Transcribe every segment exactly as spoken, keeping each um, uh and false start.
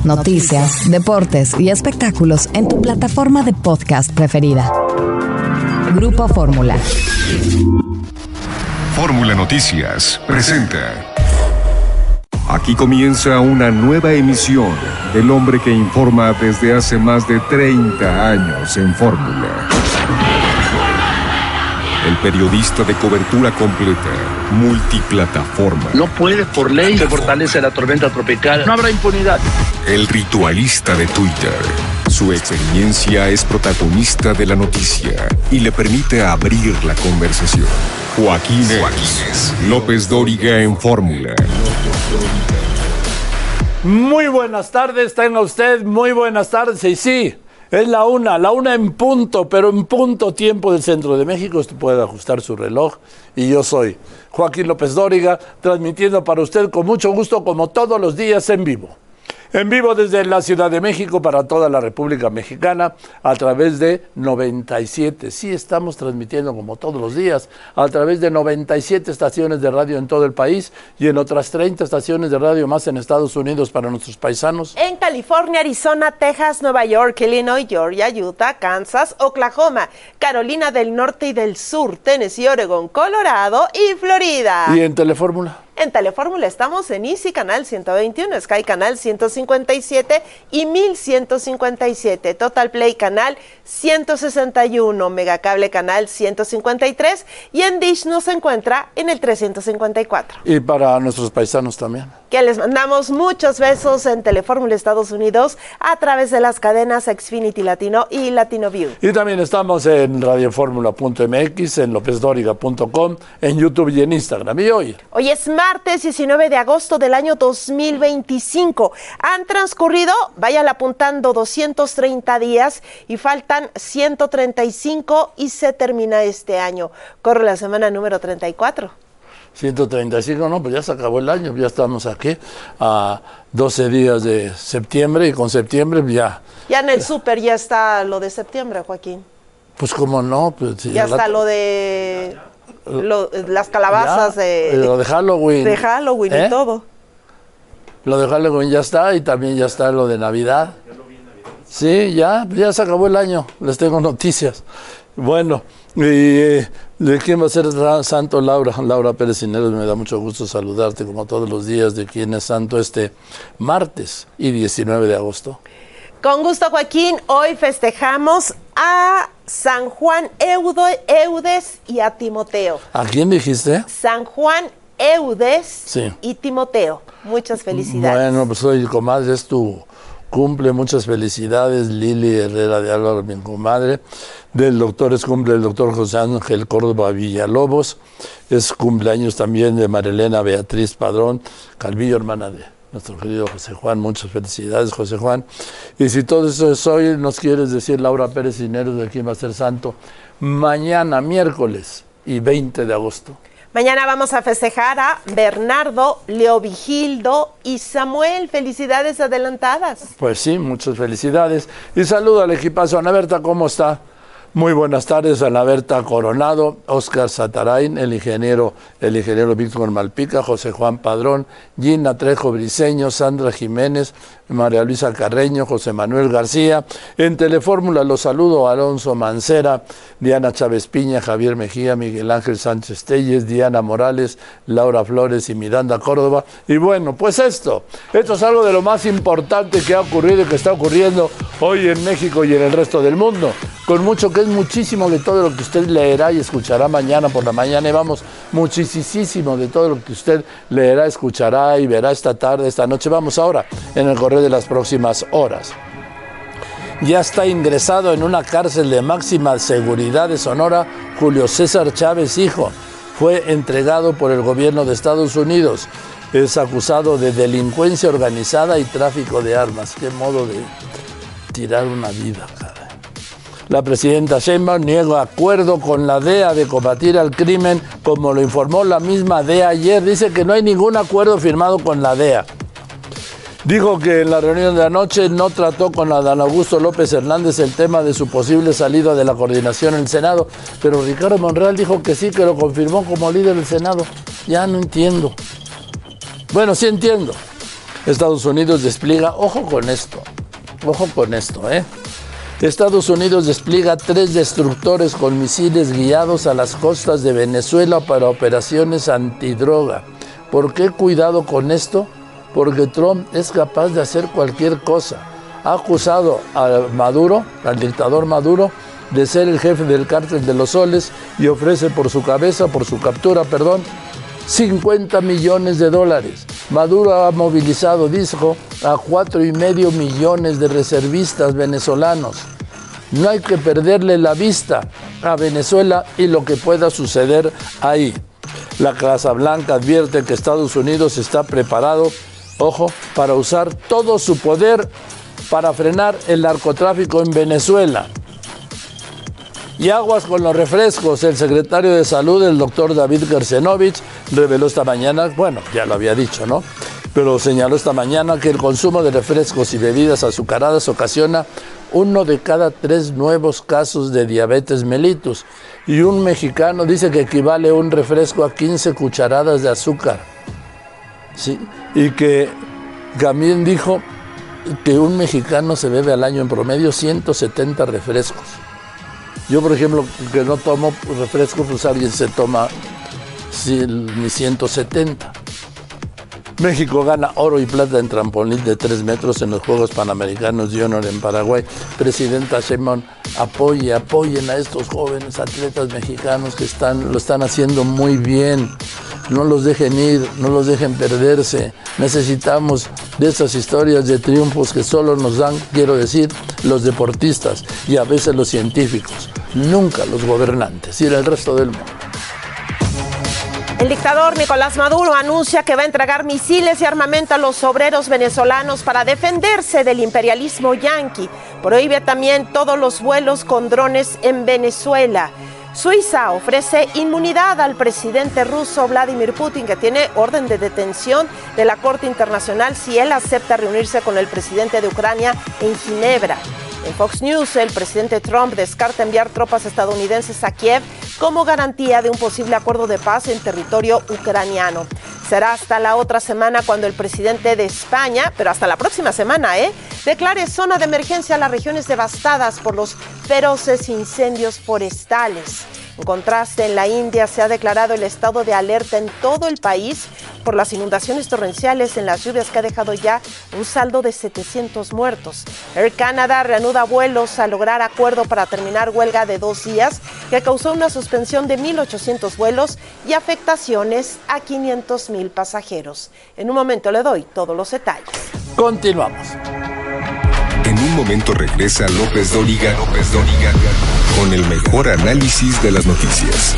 noticias, deportes y espectáculos en tu plataforma de podcast preferida. Grupo Fórmula. Fórmula Noticias presenta. Aquí comienza una nueva emisión del hombre que informa desde hace más de treinta años en Fórmula. El periodista de cobertura completa, multiplataforma. No puede, por ley, se fortalece la tormenta tropical. No habrá impunidad. El ritualista de Twitter. Su experiencia es protagonista de la noticia y le permite abrir la conversación. Joaquín López Dóriga en Fórmula. Muy buenas tardes, tenga usted muy buenas tardes. Y sí, es la una, la una en punto, pero en punto tiempo del centro de México. Usted puede ajustar su reloj. Y yo soy Joaquín López Dóriga, transmitiendo para usted con mucho gusto, como todos los días, en vivo. En vivo desde la Ciudad de México para toda la República Mexicana a través de noventa y siete. Sí, estamos transmitiendo como todos los días a través de noventa y siete estaciones de radio en todo el país y en otras treinta estaciones de radio más en Estados Unidos para nuestros paisanos. En California, Arizona, Texas, Nueva York, Illinois, Georgia, Utah, Kansas, Oklahoma, Carolina del Norte y del Sur, Tennessee, Oregón, Colorado y Florida. ¿Y en Telefórmula? En Telefórmula estamos en Easy Canal ciento veintiuno, Sky Canal ciento cincuenta y siete y mil ciento cincuenta y siete, Total Play Canal ciento sesenta y uno, Megacable Canal ciento cincuenta y tres y en Dish nos encuentra en el trescientos cincuenta y cuatro. Y para nuestros paisanos también. Que les mandamos muchos besos en Telefórmula Estados Unidos a través de las cadenas Xfinity Latino y Latino View. Y también estamos en radioformula punto m x, en lópez dóriga punto com, en YouTube y en Instagram. Y hoy... Hoy es martes diecinueve de agosto del año dos mil veinticinco. Han transcurrido, vayan apuntando, doscientos treinta días y faltan ciento treinta y cinco y se termina este año. Corre la semana número treinta y cuatro. ciento treinta y cinco, no, pues ya se acabó el año, ya estamos aquí a doce días de septiembre y con septiembre ya... Ya en el súper ya está lo de septiembre, Joaquín. Pues cómo no. Pues, sí, ya está rato. lo de... Lo, las calabazas ya, de, lo de Halloween. De Halloween ¿Eh? y todo. Lo de Halloween ya está y también ya está lo de Navidad. Sí, ya, ya se acabó el año. Les tengo noticias. Bueno, y, ¿de quién va a ser santo? Laura, Laura Pérez Cisneros, me da mucho gusto saludarte como todos los días. ¿De quién es santo este martes y diecinueve de agosto? Con gusto, Joaquín. Hoy festejamos a San Juan Eude, Eudes y a Timoteo. ¿A quién dijiste? San Juan Eudes sí. y Timoteo. Muchas felicidades. Bueno, pues hoy, comadre, es tu cumple. Muchas felicidades. Lili Herrera de Álvaro, mi comadre. Del doctor es cumple el doctor José Ángel Córdoba Villalobos. Es cumpleaños también de Marilena Beatriz Padrón Calvillo, hermana de nuestro querido José Juan. Muchas felicidades, José Juan. Y si todo eso es hoy, nos quieres decir, Laura Pérez Cisneros, de quién va a ser santo mañana, miércoles y veinte de agosto. Mañana vamos a festejar a Bernardo, Leovigildo y Samuel. Felicidades adelantadas. Pues sí, muchas felicidades. Y saludo al equipazo. Ana Berta, ¿cómo está? Muy buenas tardes, Ana Berta Coronado, Óscar Satarain, el ingeniero, el ingeniero Víctor Malpica, José Juan Padrón, Gina Trejo Briceño, Sandra Jiménez, María Luisa Carreño, José Manuel García. En Telefórmula los saludo a Alonso Mancera, Diana Chávez Piña, Javier Mejía, Miguel Ángel Sánchez Telles, Diana Morales, Laura Flores y Miranda Córdoba. Y bueno, pues esto, esto es algo de lo más importante que ha ocurrido y que está ocurriendo hoy en México y en el resto del mundo. Con mucho, que es muchísimo de todo lo que usted leerá y escuchará mañana por la mañana. Y vamos, muchísimo de todo lo que usted leerá, escuchará y verá esta tarde, esta noche. Vamos ahora en el correo de las próximas horas. Ya está ingresado en una cárcel de máxima seguridad de Sonora Julio César Chávez, hijo. Fue entregado por el gobierno de Estados Unidos. Es acusado de delincuencia organizada y tráfico de armas. Qué modo de tirar una vida, caray. La presidenta Sheinbaum niega acuerdo con la D E A de combatir al crimen, como lo informó la misma D E A ayer. Dice que no hay ningún acuerdo firmado con la D E A. Dijo que en la reunión de anoche no trató con Adán Augusto López Hernández el tema de su posible salida de la coordinación en el Senado, pero Ricardo Monreal dijo que sí, que lo confirmó como líder del Senado. Ya no entiendo. Bueno, sí entiendo. Estados Unidos despliega, ojo con esto, ojo con esto, ¿eh? Estados Unidos despliega tres destructores con misiles guiados a las costas de Venezuela para operaciones antidroga. ¿Por qué cuidado con esto? Porque Trump es capaz de hacer cualquier cosa. Ha acusado a Maduro, al dictador Maduro, de ser el jefe del cártel de los soles y ofrece por su cabeza, por su captura, perdón, cincuenta millones de dólares. Maduro ha movilizado, dijo, a cuatro y medio millones de reservistas venezolanos. No hay que perderle la vista a Venezuela y lo que pueda suceder ahí. La Casa Blanca advierte que Estados Unidos está preparado, ojo, para usar todo su poder para frenar el narcotráfico en Venezuela. Y aguas con los refrescos. El secretario de Salud, el doctor David Gersenovich, reveló esta mañana, bueno, ya lo había dicho, ¿no? Pero señaló esta mañana que el consumo de refrescos y bebidas azucaradas ocasiona uno de cada tres nuevos casos de diabetes mellitus. Y un mexicano dice que equivale un refresco a quince cucharadas de azúcar. Sí, y que también dijo que un mexicano se bebe al año en promedio ciento setenta refrescos. Yo, por ejemplo, que no tomo refresco, pues alguien se toma ni ciento setenta. México gana oro y plata en trampolín de tres metros en los Juegos Panamericanos Junior en Paraguay. Presidenta Sheinbaum, apoye, apoyen a estos jóvenes atletas mexicanos que están, lo están haciendo muy bien. No los dejen ir, no los dejen perderse. Necesitamos de estas historias de triunfos que solo nos dan, quiero decir, los deportistas y a veces los científicos, nunca los gobernantes y el resto del mundo. El dictador Nicolás Maduro anuncia que va a entregar misiles y armamento a los obreros venezolanos para defenderse del imperialismo yanqui. Prohíbe también todos los vuelos con drones en Venezuela. Suiza ofrece inmunidad al presidente ruso Vladimir Putin, que tiene orden de detención de la Corte Internacional si él acepta reunirse con el presidente de Ucrania en Ginebra. En Fox News, el presidente Trump descarta enviar tropas estadounidenses a Kiev como garantía de un posible acuerdo de paz en territorio ucraniano. Será hasta la otra semana cuando el presidente de España, pero hasta la próxima semana, ¿eh?, declare zona de emergencia a las regiones devastadas por los feroces incendios forestales. En contraste, en la India se ha declarado el estado de alerta en todo el país por las inundaciones torrenciales en las lluvias que ha dejado ya un saldo de setecientos muertos. Air Canada reanuda vuelos al lograr acuerdo para terminar huelga de dos días que causó una suspensión de mil ochocientos vuelos y afectaciones a quinientos mil pasajeros. En un momento le doy todos los detalles. Continuamos. En un momento regresa López Dóriga, López Dóriga, con el mejor análisis de las noticias.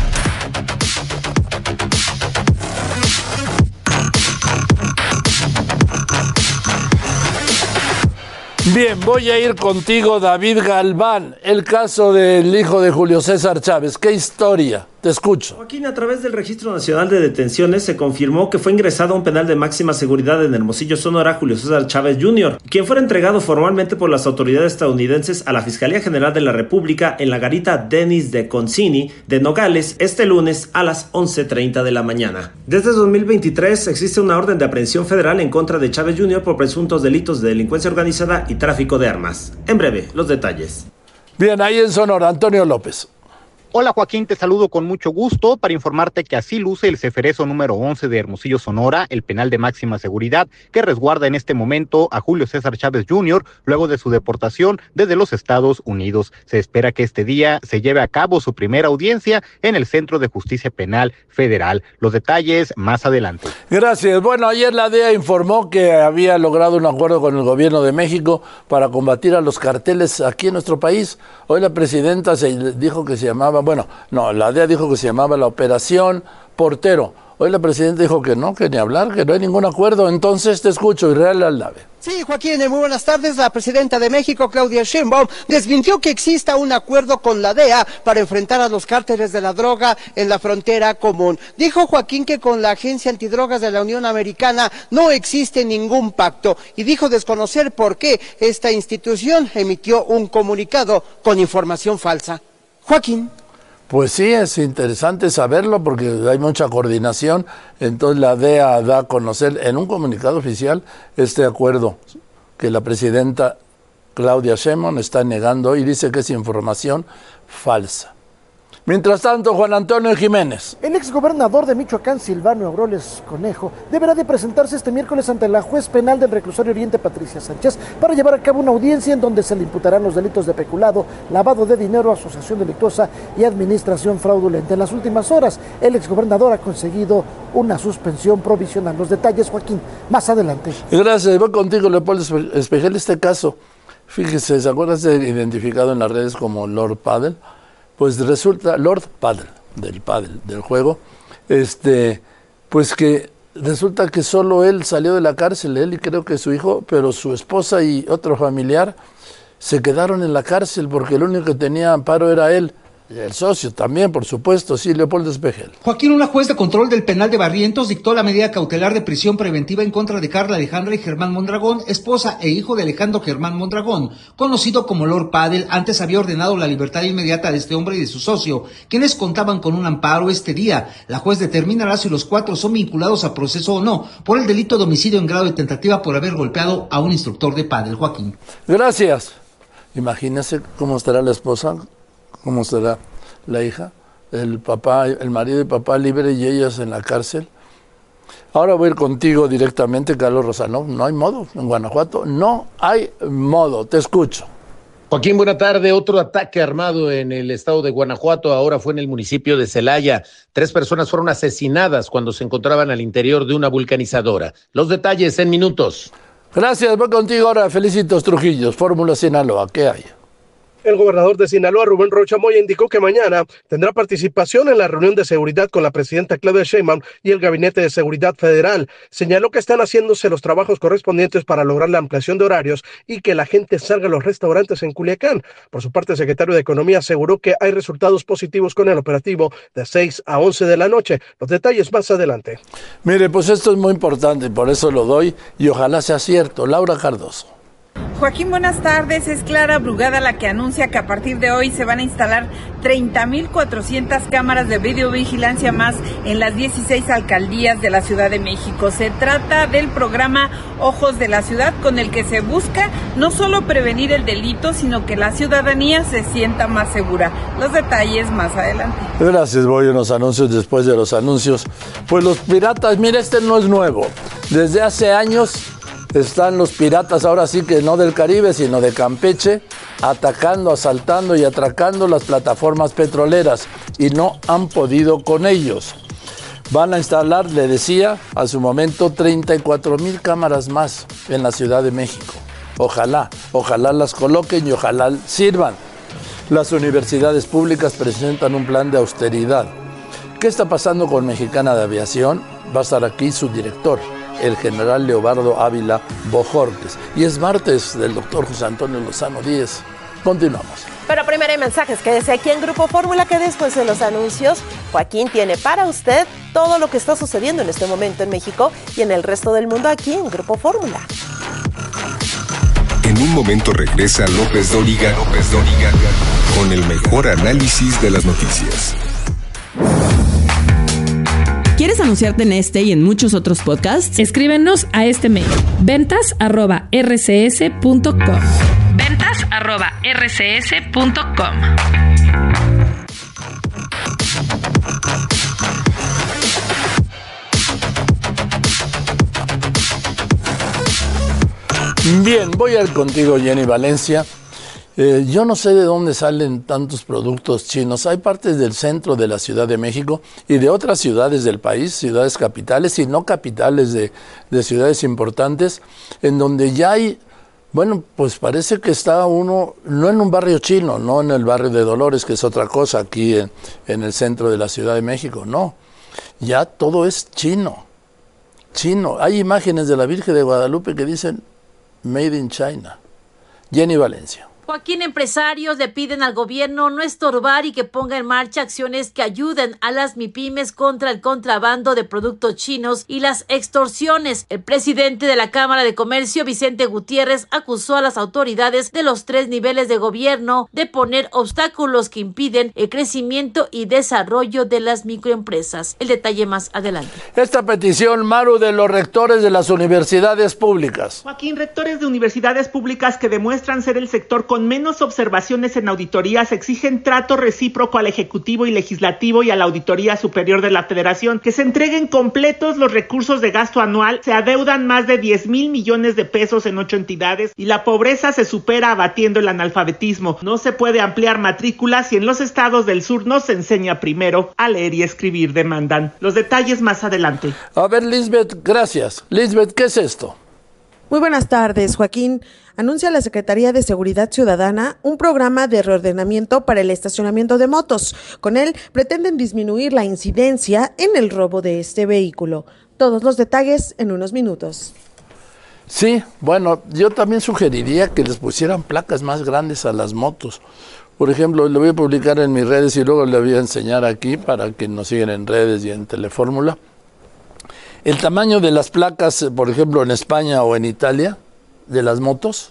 Bien, voy a ir contigo, David Galván. El caso del hijo de Julio César Chávez. ¿Qué historia? Te escucho. Joaquín, a través del Registro Nacional de Detenciones se confirmó que fue ingresado a un penal de máxima seguridad en Hermosillo, Sonora, Julio César Chávez junior, quien fue entregado formalmente por las autoridades estadounidenses a la Fiscalía General de la República en la garita Denis de Concini de Nogales este lunes a las once treinta de la mañana. Desde dos mil veintitrés existe una orden de aprehensión federal en contra de Chávez junior por presuntos delitos de delincuencia organizada y tráfico de armas. En breve, los detalles. Bien, ahí en Sonora, Antonio López. Hola Joaquín, te saludo con mucho gusto para informarte que así luce el Ceferezo número once de Hermosillo, Sonora, el penal de máxima seguridad que resguarda en este momento a Julio César Chávez junior luego de su deportación desde los Estados Unidos. Se espera que este día se lleve a cabo su primera audiencia en el Centro de Justicia Penal Federal. Los detalles más adelante. Gracias. Bueno, ayer la D E A informó que había logrado un acuerdo con el gobierno de México para combatir a los carteles aquí en nuestro país. Hoy la presidenta se dijo que se llamaba Bueno, no, la D E A dijo que se llamaba la Operación Portero. Hoy la presidenta dijo que no, que ni hablar, que no hay ningún acuerdo. Entonces te escucho, Israel Aldave. Sí, Joaquín, muy buenas tardes. La presidenta de México, Claudia Sheinbaum, desmintió que exista un acuerdo con la D E A para enfrentar a los cárteles de la droga en la frontera común. Dijo Joaquín que con la Agencia Antidrogas de la Unión Americana no existe ningún pacto y dijo desconocer por qué esta institución emitió un comunicado con información falsa. Joaquín. Pues sí, es interesante saberlo porque hay mucha coordinación. Entonces la D E A da a conocer en un comunicado oficial este acuerdo que la presidenta Claudia Sheinbaum está negando y dice que es información falsa. Mientras tanto, Juan Antonio Jiménez. El exgobernador de Michoacán, Silvano Aureoles Conejo, deberá de presentarse este miércoles ante la juez penal del Reclusorio Oriente, Patricia Sánchez, para llevar a cabo una audiencia en donde se le imputarán los delitos de peculado, lavado de dinero, asociación delictuosa y administración fraudulenta. En las últimas horas, el exgobernador ha conseguido una suspensión provisional. Los detalles, Joaquín, más adelante. Gracias. Voy contigo, Leopoldo Espejel. Este caso, fíjese, ¿se acuerdan de identificado en las redes como Lord Paddle? Pues resulta, Lord Paddle, del paddle, del juego, este, pues que resulta que solo él salió de la cárcel, él y creo que su hijo, pero su esposa y otro familiar se quedaron en la cárcel porque el único que tenía amparo era él. El socio también, por supuesto, sí, Leopoldo Espejel. Joaquín, una juez de control del penal de Barrientos dictó la medida cautelar de prisión preventiva en contra de Carla Alejandra y Germán Mondragón, esposa e hijo de Alejandro Germán Mondragón, conocido como Lord Paddle. Antes había ordenado la libertad inmediata de este hombre y de su socio, quienes contaban con un amparo este día. La juez determinará si los cuatro son vinculados a proceso o no, por el delito de homicidio en grado de tentativa por haber golpeado a un instructor de pádel. Joaquín. Gracias. Imagínese cómo estará la esposa, cómo será la hija, el papá, el marido y papá libre y ellas en la cárcel. Ahora voy a ir contigo directamente, Carlos Rosano. No hay modo en Guanajuato, no hay modo. Te escucho. Joaquín, buena tarde. Otro ataque armado en el estado de Guanajuato, ahora fue en el municipio de Celaya. Tres personas fueron asesinadas cuando se encontraban al interior de una vulcanizadora. Los detalles en minutos. Gracias, voy contigo ahora. Felicitos Trujillos, Fórmula Sinaloa. ¿Qué hay? El gobernador de Sinaloa, Rubén Rocha Moya, indicó que mañana tendrá participación en la reunión de seguridad con la presidenta Claudia Sheinbaum y el Gabinete de Seguridad Federal. Señaló que están haciéndose los trabajos correspondientes para lograr la ampliación de horarios y que la gente salga a los restaurantes en Culiacán. Por su parte, el secretario de Economía aseguró que hay resultados positivos con el operativo de seis a once de la noche. Los detalles más adelante. Mire, pues esto es muy importante y por eso lo doy y ojalá sea cierto. Laura Cardoso. Joaquín, buenas tardes. Es Clara Brugada la que anuncia que a partir de hoy se van a instalar treinta mil cuatrocientas cámaras de videovigilancia más en las dieciséis alcaldías de la Ciudad de México. Se trata del programa Ojos de la Ciudad, con el que se busca no solo prevenir el delito, sino que la ciudadanía se sienta más segura. Los detalles más adelante. Gracias, voy a unos anuncios después de los anuncios. Pues los piratas, mira, este no es nuevo. Desde hace años están los piratas, ahora sí que no del Caribe, sino de Campeche, atacando, asaltando y atracando las plataformas petroleras y no han podido con ellos. Van a instalar, le decía, a su momento treinta y cuatro mil cámaras más en la Ciudad de México. Ojalá, ojalá las coloquen y ojalá sirvan. Las universidades públicas presentan un plan de austeridad. ¿Qué está pasando con Mexicana de Aviación? Va a estar aquí su director, el general Leobardo Ávila Bojorques. Y es martes del doctor José Antonio Lozano Díez. Continuamos. Pero primero hay mensajes. Quédese aquí en Grupo Fórmula, que después de los anuncios, Joaquín tiene para usted todo lo que está sucediendo en este momento en México y en el resto del mundo aquí en Grupo Fórmula. En un momento regresa López Dóriga, López Dóriga, con el mejor análisis de las noticias. ¿Quieres anunciarte en este y en muchos otros podcasts? Escríbenos a este mail: ventas arroba r c s punto com. ventas arroba r c s punto com. Bien, voy a ir contigo, Jenny Valencia. Eh, yo no sé de dónde salen tantos productos chinos. Hay partes del centro de la Ciudad de México y de otras ciudades del país, ciudades capitales y no capitales de, de ciudades importantes, en donde ya hay, bueno, pues parece que está uno, no en un barrio chino, no en el barrio de Dolores, que es otra cosa aquí en, en el centro de la Ciudad de México, no. Ya todo es chino, chino. Hay imágenes de la Virgen de Guadalupe que dicen Made in China. Jenny Valencia. Joaquín, empresarios le piden al gobierno no estorbar y que ponga en marcha acciones que ayuden a las MIPYMES contra el contrabando de productos chinos y las extorsiones. El presidente de la Cámara de Comercio, Vicente Gutiérrez, acusó a las autoridades de los tres niveles de gobierno de poner obstáculos que impiden el crecimiento y desarrollo de las microempresas. El detalle más adelante. Esta petición, Maru, de los rectores de las universidades públicas. Joaquín, rectores de universidades públicas que demuestran ser el sector con menos observaciones en auditorías exigen trato recíproco al Ejecutivo y Legislativo y a la Auditoría Superior de la Federación, que se entreguen completos los recursos de gasto anual. Se adeudan más de diez mil millones de pesos en ocho entidades y la pobreza se supera abatiendo el analfabetismo. No se puede ampliar matrículas si en los estados del sur no se enseña primero a leer y escribir, demandan. Los detalles más adelante. A ver, Lisbeth, gracias. Lisbeth, ¿qué es esto? Muy buenas tardes, Joaquín. Anuncia la Secretaría de Seguridad Ciudadana un programa de reordenamiento para el estacionamiento de motos. Con él pretenden disminuir la incidencia en el robo de este vehículo. Todos los detalles en unos minutos. Sí, bueno, yo también sugeriría que les pusieran placas más grandes a las motos. Por ejemplo, lo voy a publicar en mis redes y luego le voy a enseñar aquí para que nos sigan en redes y en Telefórmula. El tamaño de las placas, por ejemplo, en España o en Italia, de las motos,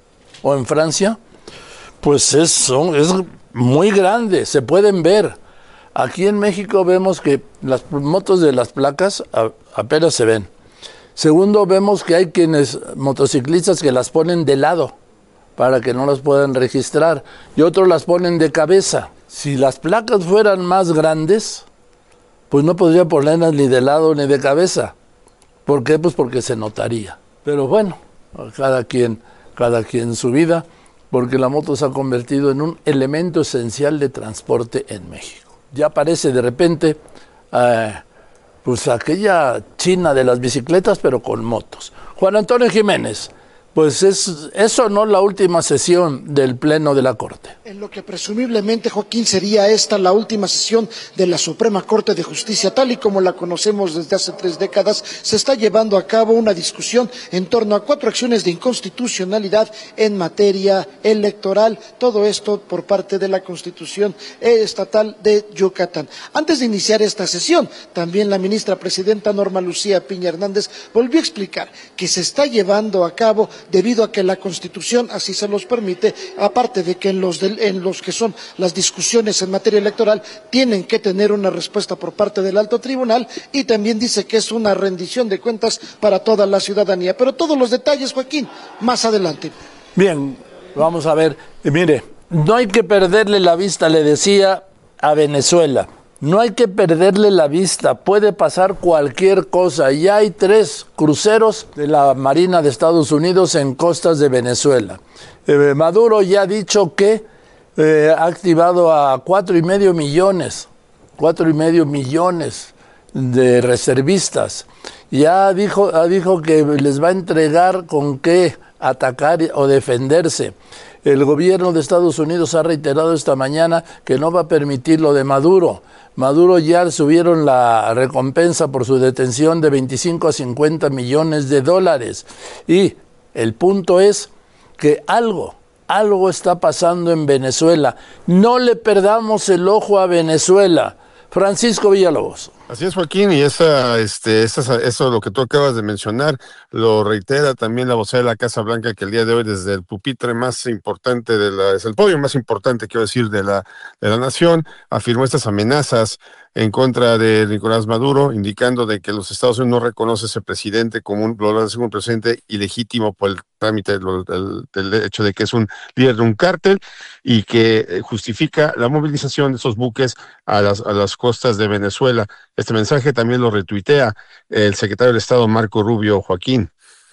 o en Francia, pues es, son, es muy grande, se pueden ver. Aquí en México vemos que las motos de las placas a, apenas se ven. Segundo, vemos que hay quienes, motociclistas, que las ponen de lado para que no las puedan registrar, y otros las ponen de cabeza. Si las placas fueran más grandes, pues no podría ponerlas ni de lado ni de cabeza. ¿Por qué? Pues porque se notaría. Pero bueno, cada quien, cada quien su vida, porque la moto se ha convertido en un elemento esencial de transporte en México. Ya aparece de repente eh, pues aquella China de las bicicletas, pero con motos. Juan Antonio Jiménez. Pues es eso, ¿no? La última sesión del Pleno de la Corte. En lo que presumiblemente, Joaquín, sería esta la última sesión de la Suprema Corte de Justicia, tal y como la conocemos desde hace tres décadas, se está llevando a cabo una discusión en torno a cuatro acciones de inconstitucionalidad en materia electoral, todo esto por parte de la Constitución Estatal de Yucatán. Antes de iniciar esta sesión, también la ministra presidenta Norma Lucía Piña Hernández volvió a explicar que se está llevando a cabo debido a que la Constitución así se los permite, aparte de que en los, de, en los que son las discusiones en materia electoral tienen que tener una respuesta por parte del alto tribunal, y también dice que es una rendición de cuentas para toda la ciudadanía. Pero todos los detalles, Joaquín, más adelante. Bien, vamos a ver. Mire, no hay que perderle la vista, le decía, a Venezuela. No hay que perderle la vista, puede pasar cualquier cosa. Ya hay tres cruceros de la Marina de Estados Unidos en costas de Venezuela. Eh, Maduro ya ha dicho que eh, ha activado a cuatro y medio millones, cuatro y medio millones de reservistas. Ya dijo, ha dicho que les va a entregar con qué atacar o defenderse. El gobierno de Estados Unidos ha reiterado esta mañana que no va a permitir lo de Maduro. Maduro ya subieron la recompensa por su detención de veinticinco a cincuenta millones de dólares. Y el punto es que algo, algo está pasando en Venezuela. No le perdamos el ojo a Venezuela. Francisco Villalobos. Así es, Joaquín, y esa, este, esa, eso lo que tú acabas de mencionar lo reitera también la vocera de la Casa Blanca, que el día de hoy desde el pupitre más importante de la, es el podio más importante, quiero decir, de la, de la nación, afirmó estas amenazas en contra de Nicolás Maduro, indicando de que los Estados Unidos no reconocen a ese presidente como un, lo hace un presidente ilegítimo por el trámite del, del, del hecho de que es un líder de un cártel y que justifica la movilización de esos buques a las, a las costas de Venezuela. Este mensaje también lo retuitea el secretario de Estado Marco Rubio, Joaquín.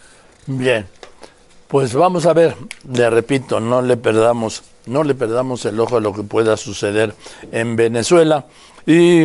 Bien, pues vamos a ver, le repito, no le perdamos, no le perdamos el ojo a lo que pueda suceder en Venezuela. Y,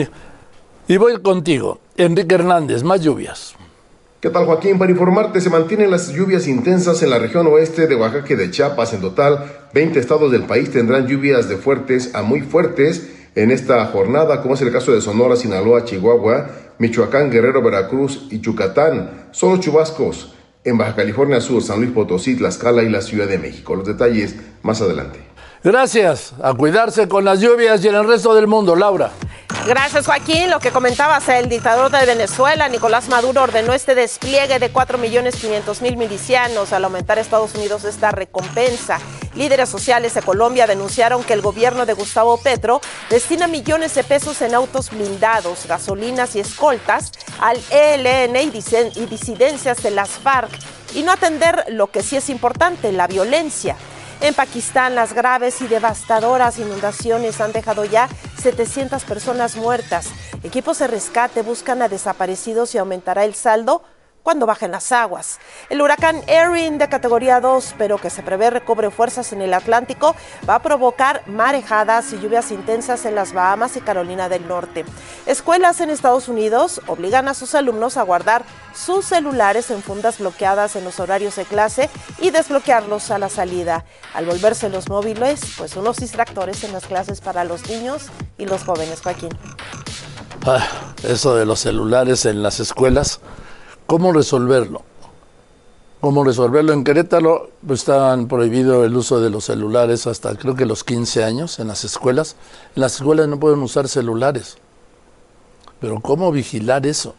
y voy contigo, Enrique Hernández, más lluvias. ¿Qué tal, Joaquín? Para informarte, se mantienen las lluvias intensas en la región oeste de Oaxaca y de Chiapas. En total, veinte estados del país tendrán lluvias de fuertes a muy fuertes en esta jornada, como es el caso de Sonora, Sinaloa, Chihuahua, Michoacán, Guerrero, Veracruz y Yucatán. Son los chubascos en Baja California Sur, San Luis Potosí, Tlaxcala y la Ciudad de México. Los detalles más adelante. Gracias. A cuidarse con las lluvias y en el resto del mundo. Laura. Gracias, Joaquín. Lo que comentabas, el dictador de Venezuela, Nicolás Maduro, ordenó este despliegue de cuatro millones quinientos mil milicianos al aumentar a Estados Unidos esta recompensa. Líderes sociales de Colombia denunciaron que el gobierno de Gustavo Petro destina millones de pesos en autos blindados, gasolinas y escoltas al E L N y disidencias de las FARC y no atender lo que sí es importante, la violencia. En Pakistán, las graves y devastadoras inundaciones han dejado ya setecientas personas muertas. Equipos de rescate buscan a desaparecidos y aumentará el saldo cuando bajen las aguas. El huracán Erin, de categoría dos, pero que se prevé recobre fuerzas en el Atlántico, va a provocar marejadas y lluvias intensas en las Bahamas y Carolina del Norte. Escuelas en Estados Unidos obligan a sus alumnos a guardar sus celulares en fundas bloqueadas en los horarios de clase y desbloquearlos a la salida. Al volverse los móviles, pues unos distractores en las clases para los niños y los jóvenes, Joaquín. Ah, eso de los celulares en las escuelas, ¿cómo resolverlo? ¿Cómo resolverlo? En Querétaro pues, están prohibido el uso de los celulares hasta creo que los quince años en las escuelas. En las escuelas no pueden usar celulares. Pero ¿cómo vigilar eso?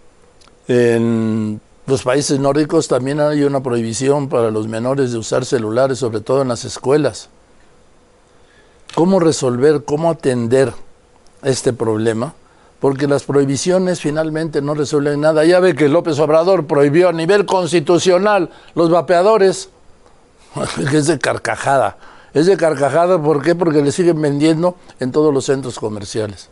En los países nórdicos también hay una prohibición para los menores de usar celulares, sobre todo en las escuelas. ¿Cómo resolver, cómo atender este problema? Porque las prohibiciones finalmente no resuelven nada. Ya ve que López Obrador prohibió a nivel constitucional los vapeadores. Es de carcajada. Es de carcajada, ¿por qué? Porque le siguen vendiendo en todos los centros comerciales.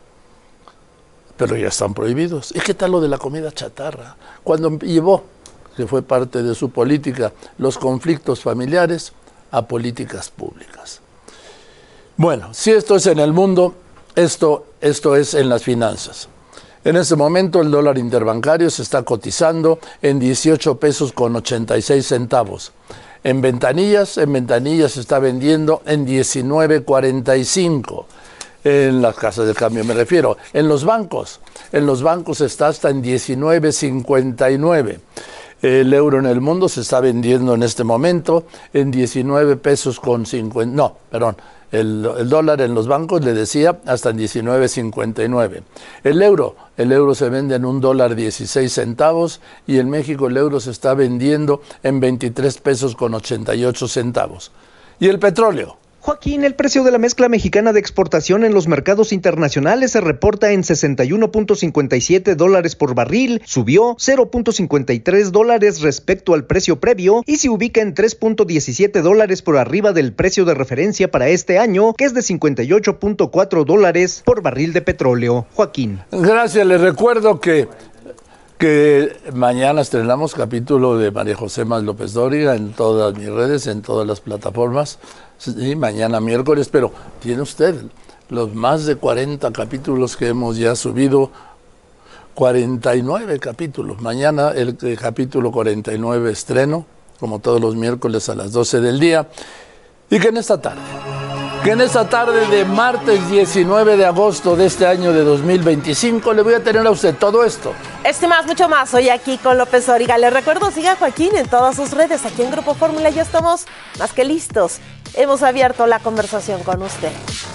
Pero ya están prohibidos. ¿Y qué tal lo de la comida chatarra? Cuando llevó, que fue parte de su política, los conflictos familiares a políticas públicas. Bueno, si esto es en el mundo, esto, esto es en las finanzas. En este momento el dólar interbancario se está cotizando en dieciocho pesos con ochenta y seis centavos. En ventanillas, en ventanillas se está vendiendo en diecinueve cuarenta y cinco. En las casas de cambio me refiero. En los bancos, en los bancos está hasta en diecinueve cincuenta y nueve. El euro en el mundo se está vendiendo en este momento en diecinueve pesos con cincuenta. No, perdón. El, el dólar en los bancos, le decía, hasta en diecinueve cincuenta y nueve. El euro, el euro se vende en un dólar dieciséis centavos y en México el euro se está vendiendo en veintitrés pesos con ochenta y ocho centavos. Y el petróleo. Joaquín, el precio de la mezcla mexicana de exportación en los mercados internacionales se reporta en sesenta y uno punto cincuenta y siete dólares por barril, subió cero punto cincuenta y tres dólares respecto al precio previo y se ubica en tres punto diecisiete dólares por arriba del precio de referencia para este año, que es de cincuenta y ocho punto cuatro dólares por barril de petróleo. Joaquín. Gracias, les recuerdo que que mañana estrenamos capítulo de María José Más López Dóriga en todas mis redes, en todas las plataformas. Sí, mañana miércoles, pero tiene usted los más de cuarenta capítulos que hemos ya subido, cuarenta y nueve capítulos. Mañana el, el capítulo cuarenta y nueve estreno, como todos los miércoles a las doce del día. Y que en esta tarde, que en esta tarde de martes diecinueve de agosto de este año de dos mil veinticinco, le voy a tener a usted todo esto. Este más, mucho más, hoy aquí con López Dóriga. Les recuerdo, siga a Joaquín en todas sus redes. Aquí en Grupo Fórmula ya estamos más que listos. Hemos abierto la conversación con usted.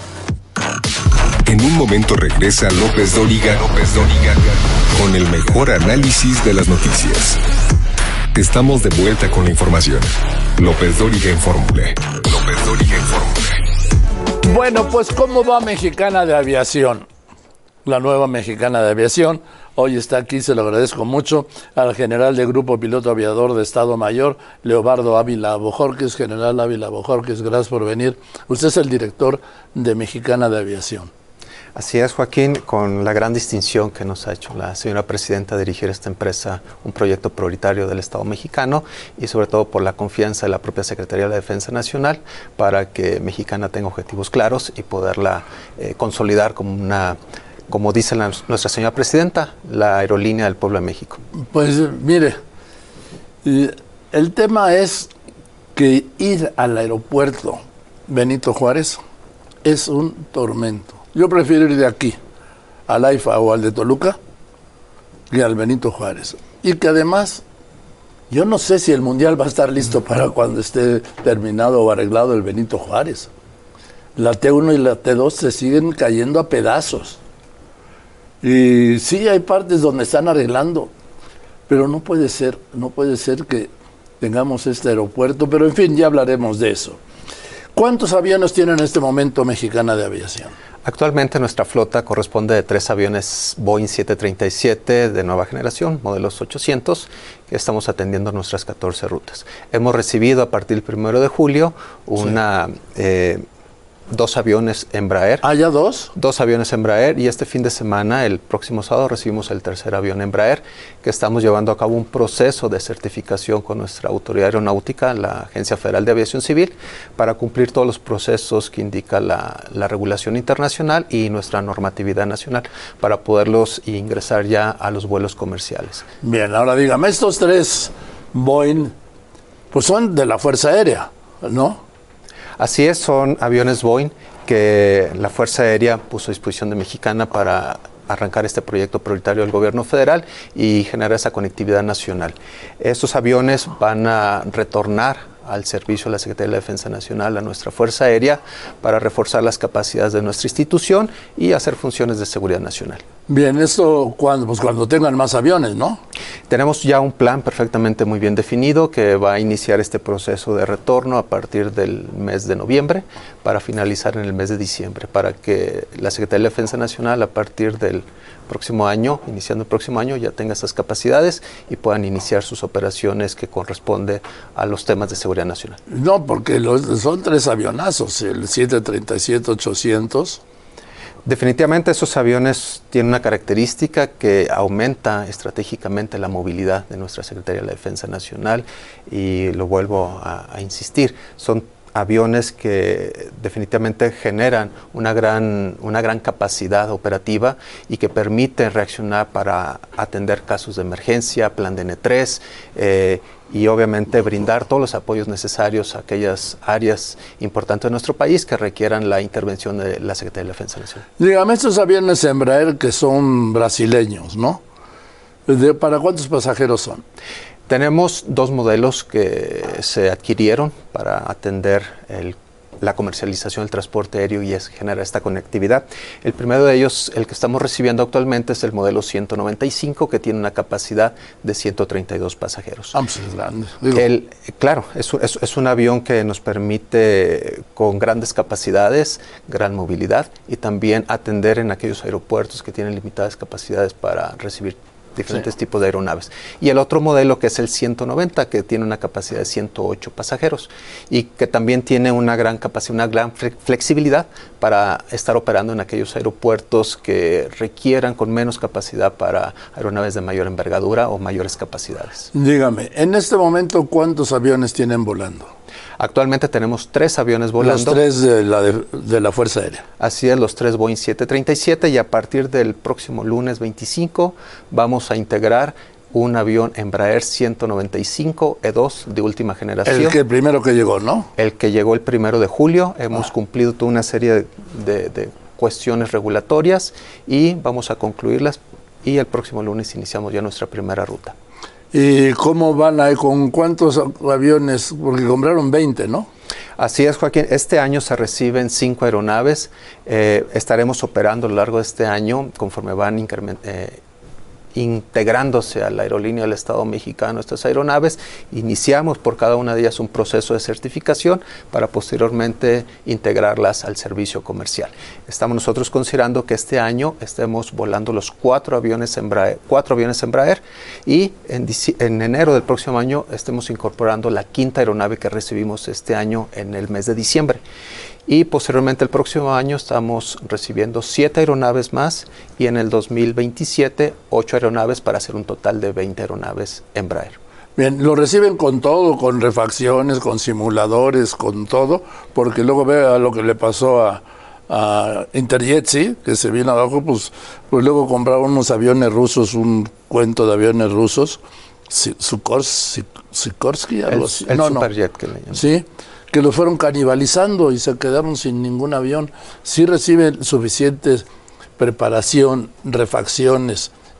En un momento regresa López Dóriga, López Dóriga, con el mejor análisis de las noticias. Estamos de vuelta con la información. López Dóriga en Fórmula. López Dóriga en Fórmula. Bueno, pues ¿cómo va Mexicana de Aviación? La nueva Mexicana de Aviación. Hoy está aquí, se lo agradezco mucho, al general de Grupo Piloto Aviador de Estado Mayor, Leobardo Ávila Bojorquez. General Ávila Bojorquez, gracias por venir. Usted es el director de Mexicana de Aviación. Así es, Joaquín, con la gran distinción que nos ha hecho la señora presidenta de dirigir esta empresa, un proyecto prioritario del Estado mexicano, y sobre todo por la confianza de la propia Secretaría de la Defensa Nacional para que Mexicana tenga objetivos claros y poderla eh, consolidar como una, como dice la, nuestra señora presidenta, la aerolínea del pueblo de México. Pues mire, el tema es que ir al aeropuerto Benito Juárez es un tormento. Yo prefiero ir de aquí al AIFA o al de Toluca que al Benito Juárez. Y que además Yo no sé si el Mundial va a estar listo para cuando esté terminado o arreglado el Benito Juárez. La T uno y la T dos se siguen cayendo a pedazos. Y sí, hay partes donde están arreglando, pero no puede ser, no puede ser que tengamos este aeropuerto, pero en fin, ya hablaremos de eso. ¿Cuántos aviones tiene en este momento Mexicana de Aviación? Actualmente nuestra flota corresponde de tres aviones Boeing siete treinta y siete de nueva generación, modelos ochocientos, que estamos atendiendo nuestras catorce rutas. Hemos recibido a partir del primero de julio una... Sí. Eh, dos aviones Embraer. ¿Ah, ya dos? Dos aviones Embraer, y este fin de semana, el próximo sábado, recibimos el tercer avión Embraer, que estamos llevando a cabo un proceso de certificación con nuestra autoridad aeronáutica, la Agencia Federal de Aviación Civil, para cumplir todos los procesos que indica la, la regulación internacional y nuestra normatividad nacional, para poderlos ingresar ya a los vuelos comerciales. Bien, ahora dígame, estos tres Boeing, pues son de la Fuerza Aérea, ¿no? Así es, son aviones Boeing que la Fuerza Aérea puso a disposición de Mexicana para arrancar este proyecto prioritario del gobierno federal y generar esa conectividad nacional. Estos aviones van a retornar al servicio de la Secretaría de la Defensa Nacional, a nuestra Fuerza Aérea, para reforzar las capacidades de nuestra institución y hacer funciones de seguridad nacional. Bien, esto cuando, pues cuando tengan más aviones, ¿no? Tenemos ya un plan perfectamente muy bien definido que va a iniciar este proceso de retorno a partir del mes de noviembre para finalizar en el mes de diciembre, para que la Secretaría de la Defensa Nacional a partir del próximo año, iniciando el próximo año, ya tenga estas capacidades y puedan iniciar sus operaciones que corresponde a los temas de seguridad nacional. No, porque los, son tres avionazos, el siete treinta y siete ochocientos. Definitivamente esos aviones tienen una característica que aumenta estratégicamente la movilidad de nuestra Secretaría de la Defensa Nacional, y lo vuelvo a, a insistir, son aviones que definitivamente generan una gran, una gran capacidad operativa y que permiten reaccionar para atender casos de emergencia, plan de N tres, eh, y obviamente brindar todos los apoyos necesarios a aquellas áreas importantes de nuestro país que requieran la intervención de la Secretaría de la Defensa Nacional. Dígame, estos aviones Embraer que son brasileños, ¿no? ¿De, ¿Para cuántos pasajeros son? Tenemos dos modelos que se adquirieron para atender el, la comercialización del transporte aéreo y es, genera esta conectividad. El primero de ellos, el que estamos recibiendo actualmente, es el modelo ciento noventa y cinco, que tiene una capacidad de ciento treinta y dos pasajeros. Ah, pues es grande. El, claro, es, es, es un avión que nos permite, con grandes capacidades, gran movilidad, y también atender en aquellos aeropuertos que tienen limitadas capacidades para recibir diferentes sí. tipos de aeronaves. Y el otro modelo, que es el ciento noventa, que tiene una capacidad de ciento ocho pasajeros y que también tiene una gran capacidad, una gran flexibilidad para estar operando en aquellos aeropuertos que requieran con menos capacidad para aeronaves de mayor envergadura o mayores capacidades. Dígame, en este momento, ¿cuántos aviones tienen volando? Actualmente tenemos tres aviones volando. Los tres de la, de, de la Fuerza Aérea. Así es, los tres Boeing siete treinta y siete, y a partir del próximo lunes veinticinco vamos a integrar un avión Embraer ciento noventa y cinco E dos de última generación. El, que, el primero que llegó, ¿no? El que llegó el primero de julio. Hemos ah. cumplido toda una serie de, de, de cuestiones regulatorias y vamos a concluirlas, y el próximo lunes iniciamos ya nuestra primera ruta. ¿Y cómo van ahí? ¿Con cuántos aviones? Porque compraron veinte, ¿no? Así es, Joaquín. Este año se reciben cinco aeronaves. Eh, estaremos operando a lo largo de este año, conforme van incrementando. Eh, integrándose a la aerolínea del Estado mexicano estas aeronaves. Iniciamos por cada una de ellas un proceso de certificación para posteriormente integrarlas al servicio comercial. Estamos nosotros considerando que este año estemos volando los cuatro aviones Embraer, cuatro aviones Embraer y en, en enero del próximo año estemos incorporando la quinta aeronave que recibimos este año en el mes de diciembre. Y posteriormente el próximo año estamos recibiendo siete aeronaves más, y en el dos mil veintisiete ocho aeronaves, para hacer un total de veinte aeronaves Embraer. Bien, lo reciben con todo, con refacciones, con simuladores, con todo, porque luego vea lo que le pasó a, a Interjet, ¿sí? Que se vino abajo, pues, pues luego compraron unos aviones rusos, un cuento de aviones rusos, Sikorsky, Sikorsky, algo así. El, el no, Superjet no. que le llaman. Sí, que los fueron canibalizando y se quedaron sin ningún avión. Sí reciben suficiente preparación, refacciones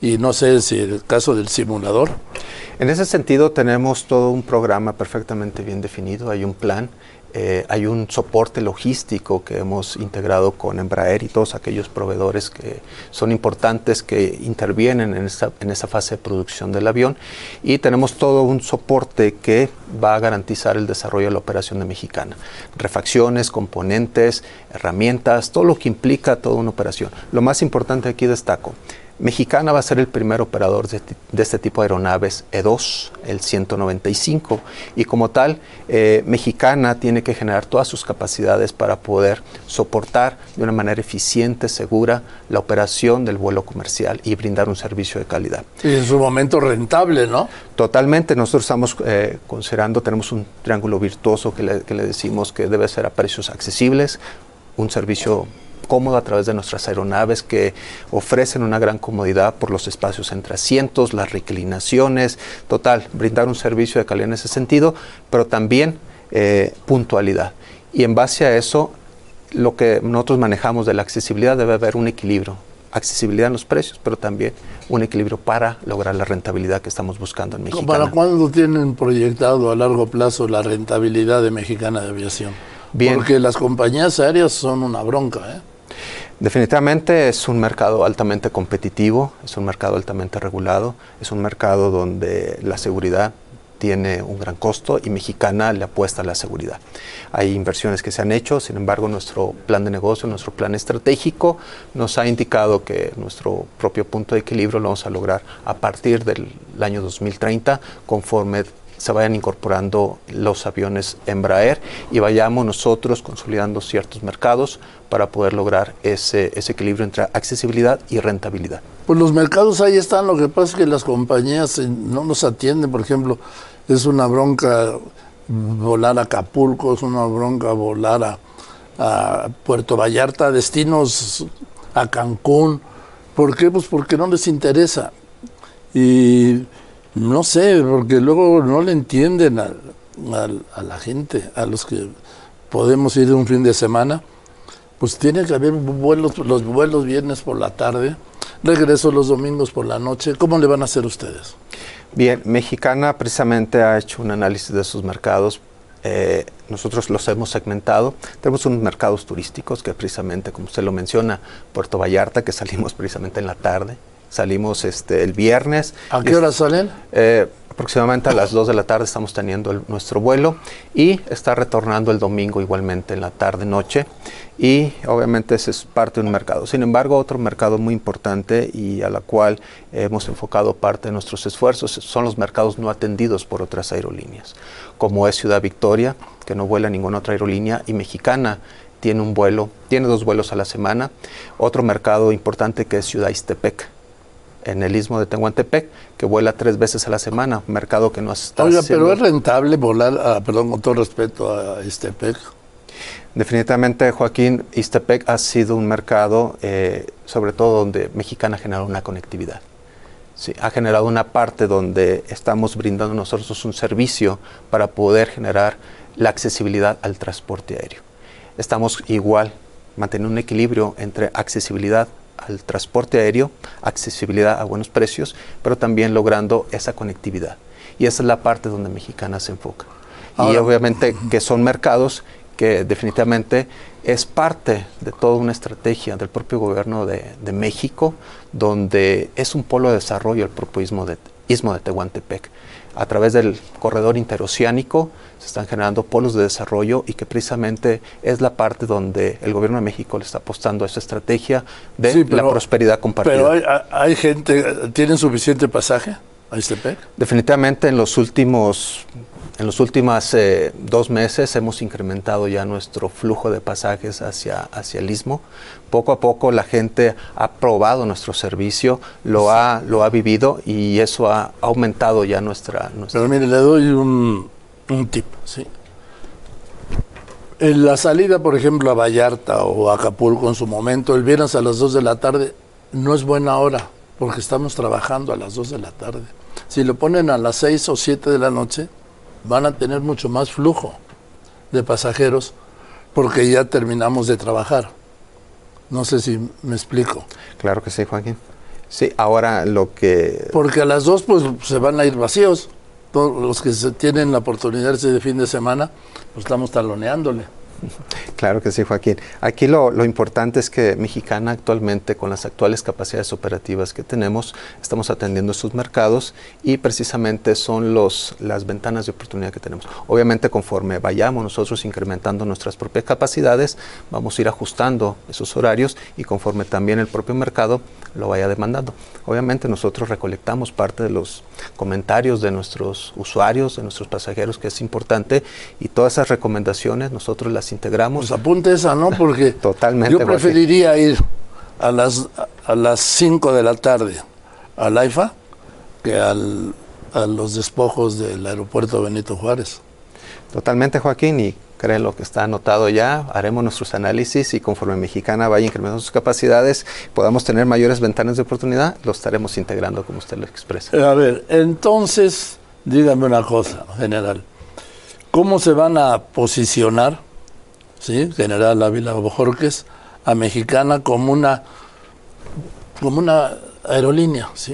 y no sé si el caso del simulador. En ese sentido tenemos todo un programa perfectamente bien definido, hay un plan, eh, hay un soporte logístico que hemos integrado con Embraer y todos aquellos proveedores que son importantes que intervienen en esa, en esa fase de producción del avión, y tenemos todo un soporte que va a garantizar el desarrollo de la operación de Mexicana. Refacciones, componentes, herramientas, todo lo que implica toda una operación. Lo más importante aquí destaco, Mexicana va a ser el primer operador de, de este tipo de aeronaves E dos, el ciento noventa y cinco, y como tal, eh, Mexicana tiene que generar todas sus capacidades para poder soportar de una manera eficiente, segura, la operación del vuelo comercial y brindar un servicio de calidad. Y en su momento rentable, ¿no? Totalmente, nosotros estamos eh, considerando, tenemos un triángulo virtuoso que le, que le decimos que debe ser a precios accesibles, un servicio cómodo a través de nuestras aeronaves que ofrecen una gran comodidad por los espacios entre asientos, las reclinaciones, total, brindar un servicio de calidad en ese sentido, pero también eh, puntualidad. Y en base a eso, lo que nosotros manejamos de la accesibilidad, debe haber un equilibrio, accesibilidad en los precios, pero también un equilibrio para lograr la rentabilidad que estamos buscando en Mexicana. ¿Para cuándo tienen proyectado a largo plazo la rentabilidad de Mexicana de Aviación? Bien. Porque las compañías aéreas son una bronca, ¿eh? Definitivamente es un mercado altamente competitivo, es un mercado altamente regulado, es un mercado donde la seguridad tiene un gran costo y Mexicana le apuesta a la seguridad. Hay inversiones que se han hecho, sin embargo nuestro plan de negocio, nuestro plan estratégico nos ha indicado que nuestro propio punto de equilibrio lo vamos a lograr a partir del año dos mil treinta, conforme se vayan incorporando los aviones Embraer y vayamos nosotros consolidando ciertos mercados para poder lograr ese, ese equilibrio entre accesibilidad y rentabilidad. Pues los mercados ahí están, lo que pasa es que las compañías no nos atienden. Por ejemplo, es una bronca volar a Acapulco, es una bronca volar a, a Puerto Vallarta, destinos a Cancún. ¿Por qué? Pues porque no les interesa. Y no sé, porque luego no le entienden a, a, a la gente, a los que podemos ir un fin de semana. Pues tiene que haber vuelos, los vuelos viernes por la tarde, regreso los domingos por la noche. ¿Cómo le van a hacer ustedes? Bien, Mexicana precisamente ha hecho un análisis de sus mercados. Eh, nosotros los hemos segmentado. Tenemos unos mercados turísticos que precisamente, como usted lo menciona, Puerto Vallarta, que salimos precisamente en la tarde. Salimos este, el viernes. ¿A qué hora salen? Eh, aproximadamente a las dos de la tarde estamos teniendo el, nuestro vuelo y está retornando el domingo igualmente en la tarde-noche y obviamente ese es parte de un mercado. Sin embargo, otro mercado muy importante y a la cual hemos enfocado parte de nuestros esfuerzos son los mercados no atendidos por otras aerolíneas, como es Ciudad Victoria, que no vuela ninguna otra aerolínea, y Mexicana tiene un vuelo, tiene dos vuelos a la semana. Otro mercado importante que es Ciudad Ixtepec, en el istmo de Tehuantepec, que vuela tres veces a la semana, un mercado que no está Oiga, haciendo... pero es rentable volar, a, perdón, con todo respeto a Ixtepec. Definitivamente, Joaquín, Ixtepec ha sido un mercado, eh, sobre todo donde Mexicana ha generado una conectividad. Sí, ha generado una parte donde estamos brindando nosotros un servicio para poder generar la accesibilidad al transporte aéreo. Estamos igual manteniendo un equilibrio entre accesibilidad al transporte aéreo, accesibilidad a buenos precios, pero también logrando esa conectividad. Y esa es la parte donde Mexicana se enfoca. Ahora, y obviamente que son mercados que definitivamente es parte de toda una estrategia del propio gobierno de, de México, donde es un polo de desarrollo el propio istmo de, istmo de Tehuantepec. A través del corredor interoceánico se están generando polos de desarrollo y que precisamente es la parte donde el gobierno de México le está apostando a esa estrategia de sí, pero, la prosperidad compartida. Pero hay, hay gente, ¿tienen suficiente pasaje a Ixtepec? Definitivamente en los últimos, en los últimos eh, dos meses hemos incrementado ya nuestro flujo de pasajes hacia, hacia el istmo. Poco a poco la gente ha probado nuestro servicio, lo, sí. ha, lo ha vivido y eso ha aumentado ya nuestra... nuestra... Pero mire, le doy un, un tip, ¿sí? En la salida, por ejemplo, a Vallarta o a Acapulco en su momento, el viernes a las dos de la tarde, no es buena hora, porque estamos trabajando a las dos de la tarde. Si lo ponen a las seis o siete de la noche, van a tener mucho más flujo de pasajeros, porque ya terminamos de trabajar. No sé si me explico. Claro que sí, Joaquín. Sí, ahora lo que... Porque a las dos pues se van a ir vacíos. Todos los que se tienen la oportunidad de fin de semana, pues estamos taloneándole. Claro que sí, Joaquín. Aquí lo, lo importante es que Mexicana actualmente, con las actuales capacidades operativas que tenemos, estamos atendiendo sus mercados y precisamente son los, las ventanas de oportunidad que tenemos. Obviamente, conforme vayamos nosotros incrementando nuestras propias capacidades, vamos a ir ajustando esos horarios y conforme también el propio mercado lo vaya demandando. Obviamente nosotros recolectamos parte de los comentarios de nuestros usuarios, de nuestros pasajeros, que es importante, y todas esas recomendaciones nosotros las integramos. Pues apunte esa, ¿no? Porque totalmente, yo preferiría ir a las a las cinco de la tarde al AIFA que al, a los despojos del aeropuerto Benito Juárez. Totalmente, Joaquín, y creen lo que está anotado ya, haremos nuestros análisis y conforme Mexicana vaya incrementando sus capacidades, podamos tener mayores ventanas de oportunidad, lo estaremos integrando como usted lo expresa. A ver, entonces, dígame una cosa, general. ¿Cómo se van a posicionar, sí, General Ávila Bojorquez, a Mexicana como una, como una aerolínea, sí?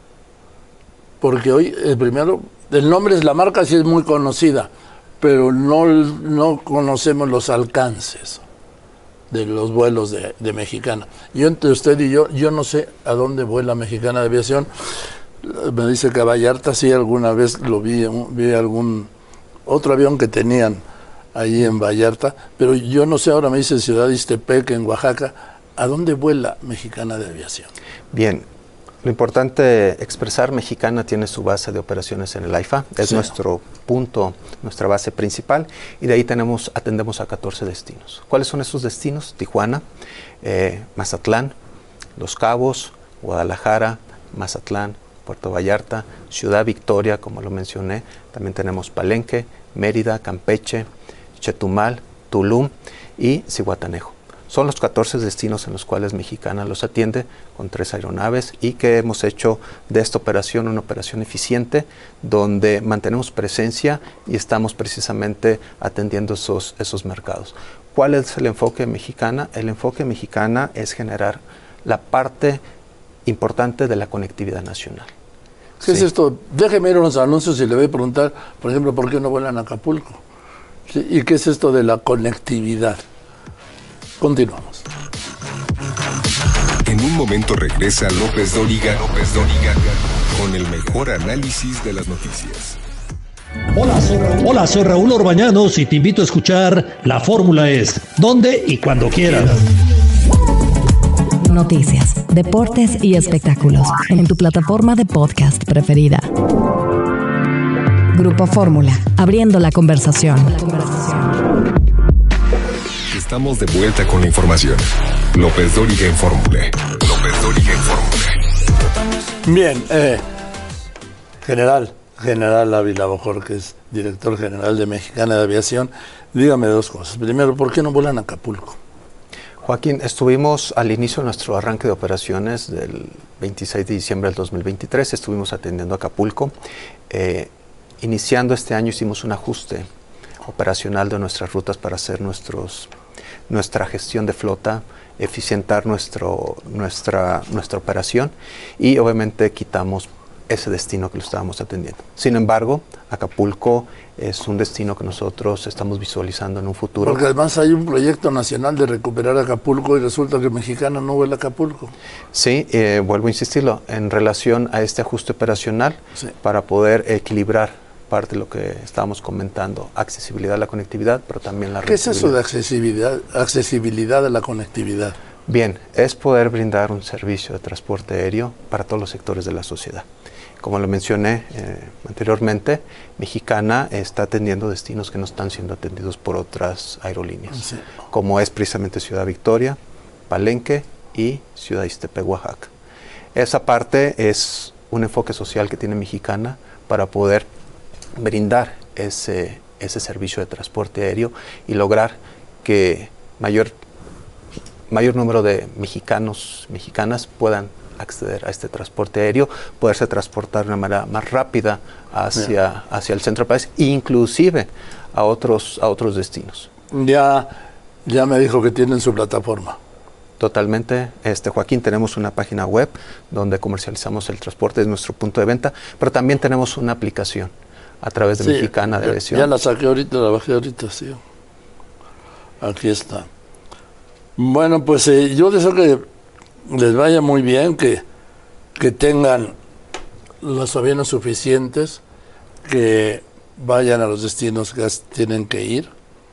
Porque hoy, el primero, el nombre es la marca, sí es muy conocida, pero no, no conocemos los alcances de los vuelos de, de Mexicana. Yo, entre usted y yo, yo no sé a dónde vuela Mexicana de Aviación. Me dice que a Vallarta sí, alguna vez lo vi, vi algún otro avión que tenían ahí en Vallarta, pero yo no sé, ahora me dice Ciudad Ixtepec, en Oaxaca, ¿a dónde vuela Mexicana de Aviación? Bien. Lo importante expresar, Mexicana tiene su base de operaciones en el AIFA, es sí. nuestro punto, nuestra base principal, y de ahí tenemos, atendemos a catorce destinos. ¿Cuáles son esos destinos? Tijuana, eh, Mazatlán, Los Cabos, Guadalajara, Mazatlán, Puerto Vallarta, Ciudad Victoria, como lo mencioné, también tenemos Palenque, Mérida, Campeche, Chetumal, Tulum y Zihuatanejo. Son los catorce destinos en los cuales Mexicana los atiende con tres aeronaves y que hemos hecho de esta operación una operación eficiente donde mantenemos presencia y estamos precisamente atendiendo esos, esos mercados. ¿Cuál es el enfoque Mexicana? El enfoque Mexicana es generar la parte importante de la conectividad nacional. ¿Qué sí. es esto? Déjeme ir a los anuncios y le voy a preguntar, por ejemplo, ¿por qué no vuelan a Acapulco? ¿Sí? ¿Y qué es esto de la conectividad? Continuamos. En un momento regresa López Dóriga, López Dóriga con el mejor análisis de las noticias. Hola soy, Raúl. Hola, soy Raúl Orbañanos y te invito a escuchar La Fórmula Es, donde y cuando quieras. Noticias, deportes y espectáculos en tu plataforma de podcast preferida. Grupo Fórmula, abriendo la conversación. La conversación. Estamos de vuelta con la información. López Dóriga en Fórmula. López Dóriga en Fórmula. Bien, eh, general, general Ávila Bojorquez, director general de Mexicana de Aviación, dígame dos cosas. Primero, ¿por qué no vuelan a Acapulco? Joaquín, estuvimos al inicio de nuestro arranque de operaciones del veintiséis de diciembre del dos mil veintitrés, estuvimos atendiendo a Acapulco. Eh, iniciando este año hicimos un ajuste operacional de nuestras rutas para hacer nuestros... nuestra gestión de flota, eficientar nuestro, nuestra, nuestra operación y obviamente quitamos ese destino que lo estábamos atendiendo. Sin embargo, Acapulco es un destino que nosotros estamos visualizando en un futuro. Porque además hay un proyecto nacional de recuperar Acapulco y resulta que Mexicana no vuela a Acapulco. Sí, eh, vuelvo a insistirlo, en relación a este ajuste operacional sí. para poder equilibrar parte de lo que estábamos comentando, accesibilidad a la conectividad, pero también la ¿Qué es eso de accesibilidad, accesibilidad a la conectividad? Bien, es poder brindar un servicio de transporte aéreo para todos los sectores de la sociedad. Como lo mencioné eh, anteriormente, Mexicana está atendiendo destinos que no están siendo atendidos por otras aerolíneas, sí. como es precisamente Ciudad Victoria, Palenque y Ciudad Ixtepec, Oaxaca. Esa parte es un enfoque social que tiene Mexicana para poder brindar ese, ese servicio de transporte aéreo y lograr que mayor, mayor número de mexicanos, mexicanas puedan acceder a este transporte aéreo, poderse transportar de una manera más rápida hacia, hacia el centro del país e inclusive a otros, a otros destinos. Ya, ya me dijo que tienen su plataforma. Totalmente, este Joaquín, tenemos una página web donde comercializamos el transporte, es nuestro punto de venta, pero también tenemos una aplicación a través de sí, Mexicana de Aviación. Ya la saqué ahorita, la bajé ahorita, sí. Aquí está. Bueno, pues eh, yo deseo que les vaya muy bien, que, que tengan los aviones suficientes, que vayan a los destinos que tienen que ir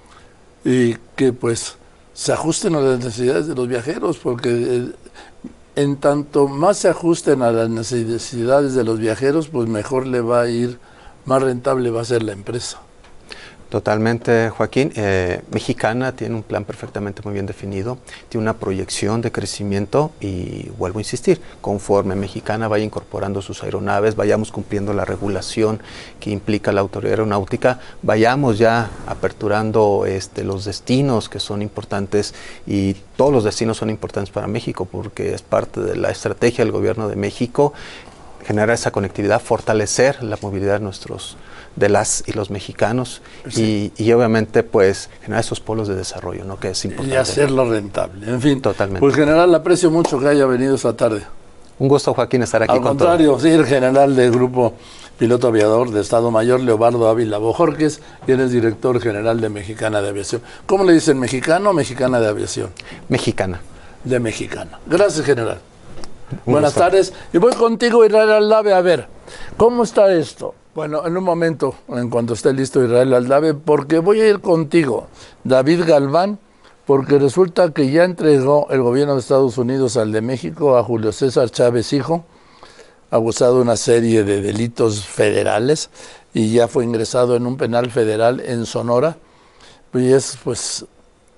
y que pues se ajusten a las necesidades de los viajeros, porque eh, en tanto más se ajusten a las necesidades de los viajeros, pues mejor le va a ir, más rentable va a ser la empresa. Totalmente, Joaquín. Eh, Mexicana tiene un plan perfectamente muy bien definido, tiene una proyección de crecimiento y vuelvo a insistir, conforme Mexicana vaya incorporando sus aeronaves, vayamos cumpliendo la regulación que implica la autoridad aeronáutica, vayamos ya aperturando este, los destinos que son importantes, y todos los destinos son importantes para México porque es parte de la estrategia del gobierno de México, generar esa conectividad, fortalecer la movilidad de nuestros de las y los mexicanos, sí. y, y obviamente pues generar esos polos de desarrollo, ¿no? Que es importante. Y hacerlo rentable. En fin, totalmente. Pues general, aprecio mucho que haya venido esta tarde. Un gusto, Joaquín, estar aquí Al con contrario, todo. sí, el general del Grupo Piloto Aviador de Estado Mayor, Leobardo Ávila Bojorquez, y él es director general de Mexicana de Aviación. ¿Cómo le dicen, mexicano o mexicana de aviación? Mexicana. De Mexicana. Gracias, general. Un Buenas gusto. tardes. Y voy contigo, Israel Aldave, a ver, ¿cómo está esto? Bueno, en un momento, en cuanto esté listo Israel Aldave, porque voy a ir contigo, David Galván, porque resulta que ya entregó el gobierno de Estados Unidos al de México a Julio César Chávez Hijo, acusado de una serie de delitos federales, y ya fue ingresado en un penal federal en Sonora, y es pues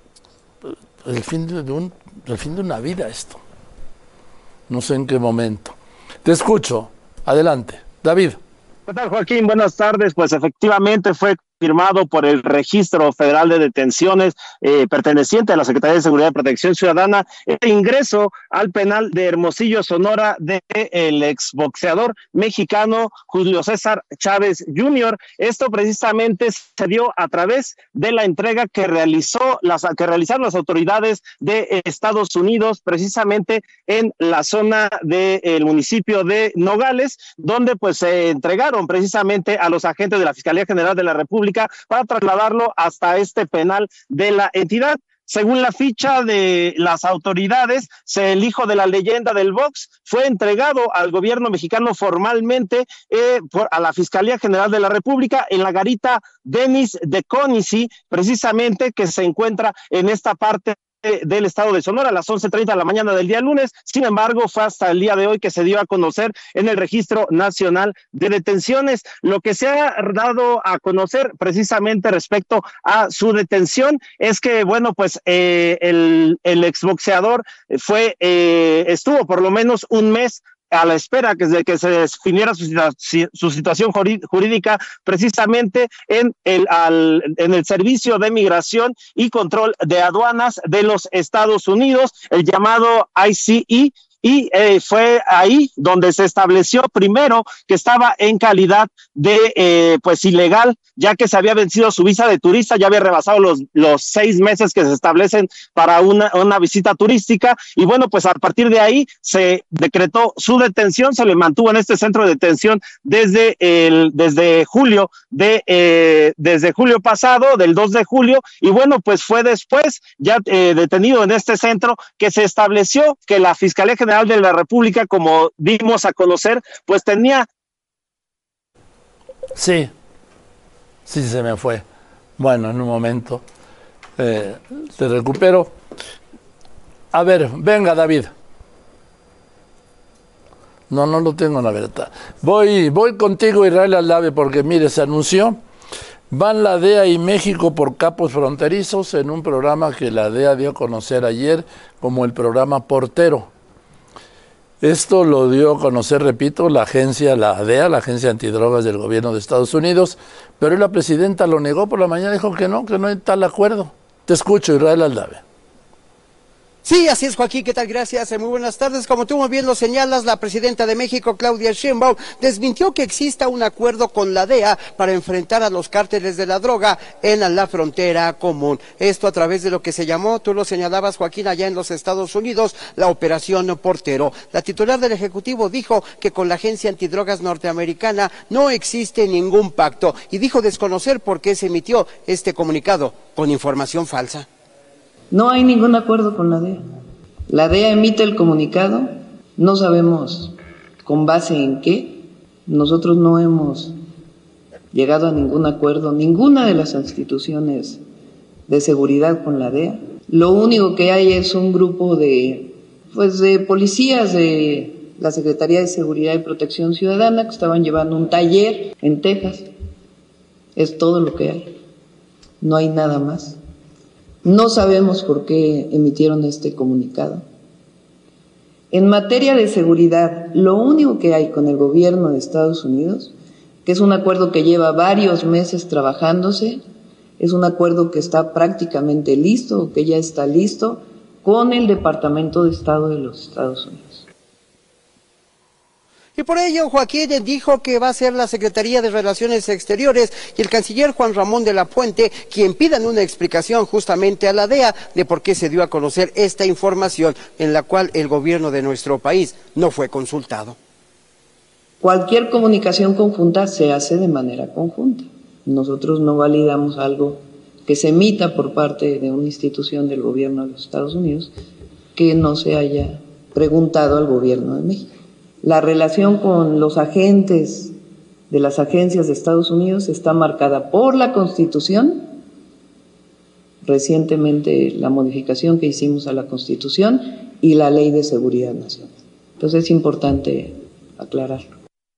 el fin de, un, el fin de una vida esto. No sé en qué momento. Te escucho. Adelante. David. ¿Qué tal, Joaquín? Buenas tardes. Pues efectivamente fue firmado por el Registro Federal de Detenciones eh, perteneciente a la Secretaría de Seguridad y Protección Ciudadana el ingreso al penal de Hermosillo, Sonora, de el exboxeador mexicano Julio César Chávez junior Esto precisamente se dio a través de la entrega que realizó las que realizaron las autoridades de Estados Unidos, precisamente en la zona del municipio de Nogales, donde pues se entregaron precisamente a los agentes de la Fiscalía General de la República para trasladarlo hasta este penal de la entidad. Según la ficha de las autoridades, el hijo de la leyenda del box fue entregado al gobierno mexicano formalmente eh, por, a la Fiscalía General de la República en la garita Denis de Conici, precisamente, que se encuentra en esta parte del estado de Sonora a las once treinta de la mañana del día lunes. Sin embargo, fue hasta el día de hoy que se dio a conocer en el Registro Nacional de Detenciones. Lo que se ha dado a conocer precisamente respecto a su detención es que, bueno, pues eh, el, el exboxeador fue, eh, estuvo por lo menos un mes a la espera que, de que se definiera su, su situación jurídica precisamente en el, al, en el Servicio de Migración y Control de Aduanas de los Estados Unidos, el llamado I C E, y eh, fue ahí donde se estableció primero que estaba en calidad de eh, pues ilegal, ya que se había vencido su visa de turista, ya había rebasado los, los seis meses que se establecen para una, una visita turística, y bueno, pues a partir de ahí se decretó su detención, se le mantuvo en este centro de detención desde el desde julio de eh, desde julio pasado, del dos de julio, y bueno, pues fue después ya eh, detenido en este centro que se estableció que la Fiscalía General de la República, como dimos a conocer, pues tenía... Sí, sí se me fue. Bueno, en un momento eh, te recupero. A ver, venga, David. No, no lo tengo, la verdad. Voy, voy contigo, Israel Aldave, porque mire, se anunció, van la D E A y México por capos fronterizos en un programa que la D E A dio a conocer ayer como el programa Portero. Esto lo dio a conocer, repito, la agencia, la D E A, la Agencia Antidrogas del Gobierno de Estados Unidos, pero la presidenta lo negó por la mañana, dijo que no, que no hay tal acuerdo. Te escucho, Israel Aldave. Sí, así es, Joaquín, ¿qué tal? Gracias, muy buenas tardes. Como tú muy bien lo señalas, la presidenta de México, Claudia Sheinbaum, desmintió que exista un acuerdo con la D E A para enfrentar a los cárteles de la droga en la frontera común. Esto a través de lo que se llamó, tú lo señalabas, Joaquín, allá en los Estados Unidos, la Operación Portero. La titular del Ejecutivo dijo que con la Agencia Antidrogas norteamericana no existe ningún pacto y dijo desconocer por qué se emitió este comunicado con información falsa. No hay ningún acuerdo con la D E A. La D E A emite el comunicado, no sabemos con base en qué. Nosotros no hemos llegado a ningún acuerdo, ninguna de las instituciones de seguridad con la D E A. Lo único que hay es un grupo de, pues, de policías de la Secretaría de Seguridad y Protección Ciudadana que estaban llevando un taller en Texas. Es todo lo que hay. No hay nada más. No sabemos por qué emitieron este comunicado. En materia de seguridad, lo único que hay con el gobierno de Estados Unidos, que es un acuerdo que lleva varios meses trabajándose, es un acuerdo que está prácticamente listo, o que ya está listo, con el Departamento de Estado de los Estados Unidos. Y por ello, Joaquín dijo que va a ser la Secretaría de Relaciones Exteriores y el canciller Juan Ramón de la Puente quien pidan una explicación justamente a la D E A de por qué se dio a conocer esta información en la cual el gobierno de nuestro país no fue consultado. Cualquier comunicación conjunta se hace de manera conjunta. Nosotros no validamos algo que se emita por parte de una institución del gobierno de los Estados Unidos que no se haya preguntado al gobierno de México. La relación con los agentes de las agencias de Estados Unidos está marcada por la Constitución, recientemente la modificación que hicimos a la Constitución y la Ley de Seguridad Nacional. Entonces es importante aclararlo.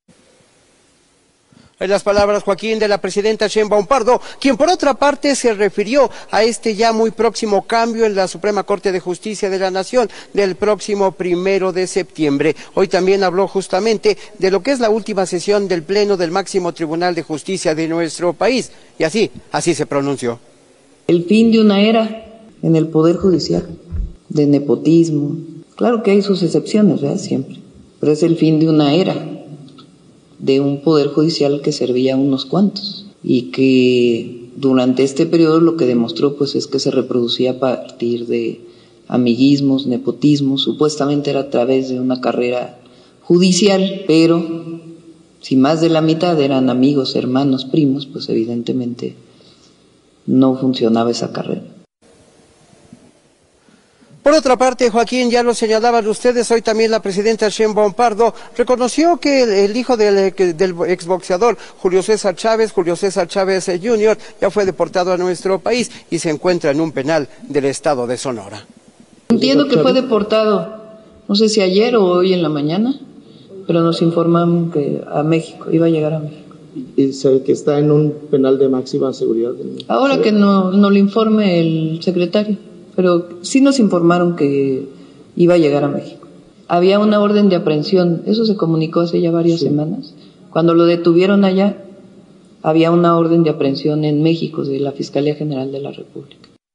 En las palabras, Joaquín, de la presidenta Sheinbaum Pardo, quien por otra parte se refirió a este ya muy próximo cambio en la Suprema Corte de Justicia de la Nación del próximo primero de septiembre. Hoy también habló justamente de lo que es la última sesión del Pleno del máximo Tribunal de Justicia de nuestro país. Y así, así se pronunció. El fin de una era en el Poder Judicial, de nepotismo. Claro que hay sus excepciones, ¿verdad? Siempre. Pero es el fin de una era de un poder judicial que servía a unos cuantos y que durante este periodo lo que demostró pues es que se reproducía a partir de amiguismos, nepotismos, supuestamente era a través de una carrera judicial, pero si más de la mitad eran amigos, hermanos, primos, pues evidentemente no funcionaba esa carrera. Por otra parte, Joaquín, ya lo señalaban ustedes, hoy también la presidenta Sheinbaum Pardo reconoció que el, el hijo del, del exboxeador Julio César Chávez, Julio César Chávez junior, ya fue deportado a nuestro país y se encuentra en un penal del estado de Sonora. Entiendo que fue deportado, no sé si ayer o hoy en la mañana, pero nos informaron que a México, iba a llegar a México. Y sabe que está en un penal de máxima seguridad. Ahora que no, no le informe el secretario. Pero sí nos informaron que iba a llegar a México. Había una orden de aprehensión, eso se comunicó hace ya varias sí. semanas. Cuando lo detuvieron allá, había una orden de aprehensión en México de la Fiscalía General de la República.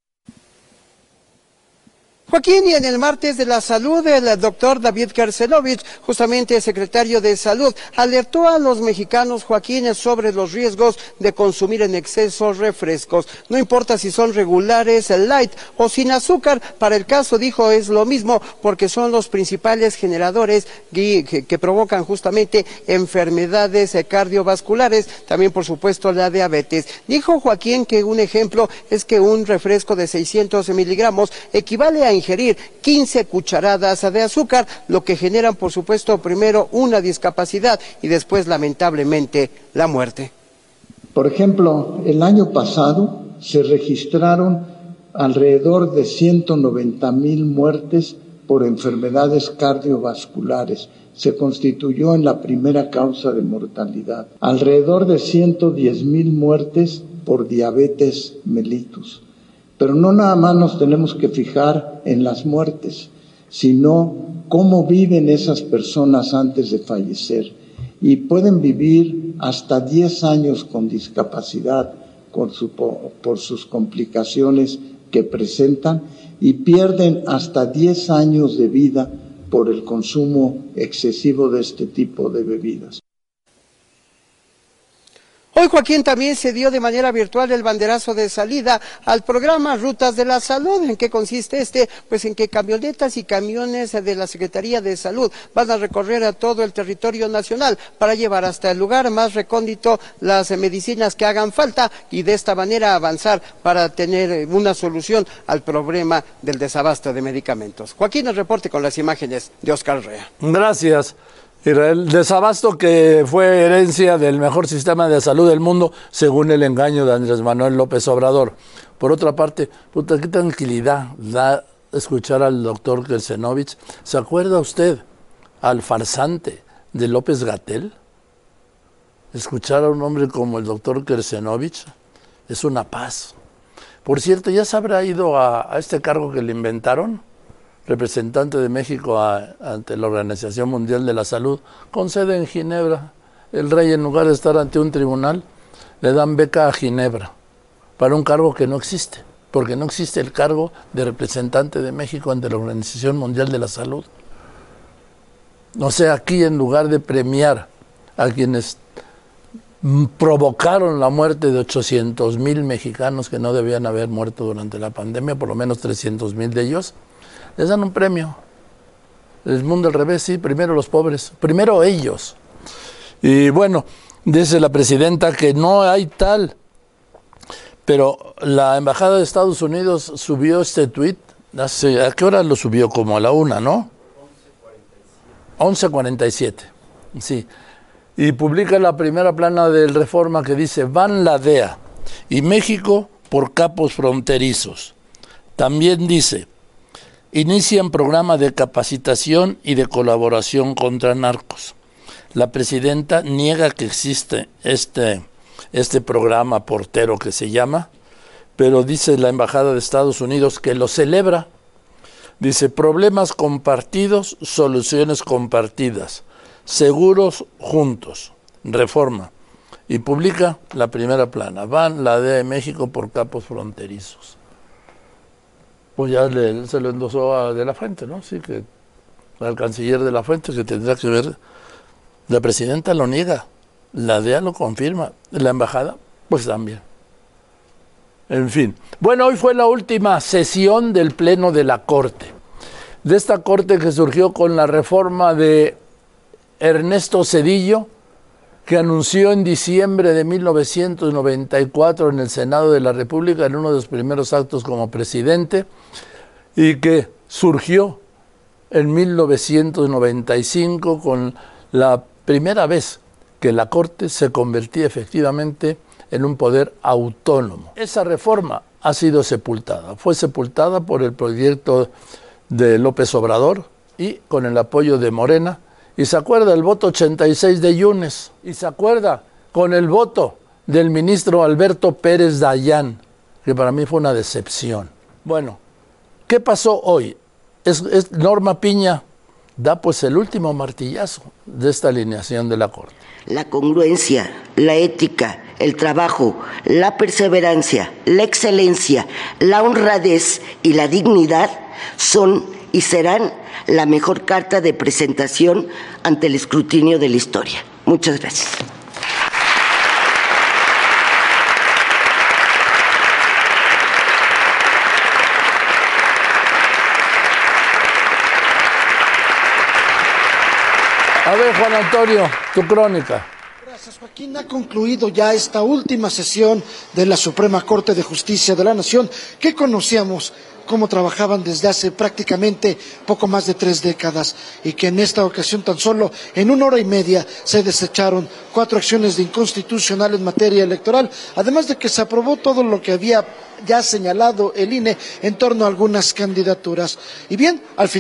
Joaquín, y en el martes de la salud, el doctor David Kersenovich, justamente secretario de Salud, alertó a los mexicanos, Joaquín, sobre los riesgos de consumir en exceso refrescos. No importa si son regulares, light o sin azúcar, para el caso, dijo, es lo mismo, porque son los principales generadores que, que, que provocan justamente enfermedades cardiovasculares, también por supuesto la diabetes. Dijo Joaquín que un ejemplo es que un refresco de seiscientos miligramos equivale a ingerir quince cucharadas de azúcar, lo que generan, por supuesto, primero una discapacidad y después, lamentablemente, la muerte. Por ejemplo, el año pasado se registraron alrededor de ciento noventa mil muertes por enfermedades cardiovasculares. Se constituyó en la primera causa de mortalidad. Alrededor de ciento diez mil muertes por diabetes mellitus. Pero no nada más nos tenemos que fijar en las muertes, sino cómo viven esas personas antes de fallecer. Y pueden vivir hasta diez años con discapacidad por, su, por sus complicaciones que presentan y pierden hasta diez años de vida por el consumo excesivo de este tipo de bebidas. Hoy, Joaquín, también se dio de manera virtual el banderazo de salida al programa Rutas de la Salud. ¿En qué consiste este? Pues en que camionetas y camiones de la Secretaría de Salud van a recorrer a todo el territorio nacional para llevar hasta el lugar más recóndito las medicinas que hagan falta y de esta manera avanzar para tener una solución al problema del desabasto de medicamentos. Joaquín, el reporte con las imágenes de Oscar Rea. Gracias. El desabasto que fue herencia del mejor sistema de salud del mundo, según el engaño de Andrés Manuel López Obrador. Por otra parte, puta, qué tranquilidad da escuchar al doctor Kersenovich. ¿Se acuerda usted al farsante de López-Gatell? Escuchar a un hombre como el doctor Kersenovich es una paz. Por cierto, ¿ya se habrá ido a, a este cargo que le inventaron? Representante de México a, ante la Organización Mundial de la Salud, con sede en Ginebra. El rey, en lugar de estar ante un tribunal, le dan beca a Ginebra para un cargo que no existe, porque no existe el cargo de representante de México ante la Organización Mundial de la Salud. O sea, aquí en lugar de premiar a quienes provocaron la muerte de ochocientos mil mexicanos que no debían haber muerto durante la pandemia, por lo menos trescientos mil de ellos, les dan un premio. El mundo al revés, sí, primero los pobres, primero ellos. Y bueno, dice la presidenta que no hay tal, pero la Embajada de Estados Unidos subió este tuit, hace, ¿a qué hora lo subió? Como a la una, ¿no? once cuarenta y siete, sí. Y publica la primera plana del Reforma que dice, van la D E A y México por capos fronterizos. También dice, inician programa de capacitación y de colaboración contra narcos. La presidenta niega que existe este, este programa portero que se llama, pero dice la Embajada de Estados Unidos que lo celebra. Dice, problemas compartidos, soluciones compartidas, seguros juntos, Reforma. Y publica la primera plana, van la D E A de México por capos fronterizos. Pues ya le, se lo endosó a De la Fuente, ¿no? Sí, que al canciller De la Fuente, que tendrá que ver. La presidenta lo niega, la D E A lo confirma, la embajada, pues también. En fin. Bueno, hoy fue la última sesión del Pleno de la Corte. De esta Corte que surgió con la reforma de Ernesto Zedillo, que anunció en diciembre de mil novecientos noventa y cuatro en el Senado de la República, en uno de los primeros actos como presidente, y que surgió en mil novecientos noventa y cinco con la primera vez que la Corte se convertía efectivamente en un poder autónomo. Esa reforma ha sido sepultada, fue sepultada por el proyecto de López Obrador y con el apoyo de Morena. Y se acuerda el voto ochenta y seis de Yunes, y se acuerda con el voto del ministro Alberto Pérez Dayán, que para mí fue una decepción. Bueno, ¿qué pasó hoy? Es, es Norma Piña da pues el último martillazo de esta alineación de la Corte. La congruencia, la ética, el trabajo, la perseverancia, la excelencia, la honradez y la dignidad son y serán la mejor carta de presentación ante el escrutinio de la historia. Muchas gracias. A ver, Juan Antonio, tu crónica. Gracias, Joaquín. Ha concluido ya esta última sesión de la Suprema Corte de Justicia de la Nación, que conocíamos cómo trabajaban desde hace prácticamente poco más de tres décadas y que en esta ocasión tan solo en una hora y media se desecharon cuatro acciones de inconstitucional en materia electoral, además de que se aprobó todo lo que había ya señalado el I N E en torno a algunas candidaturas. Y bien, al final,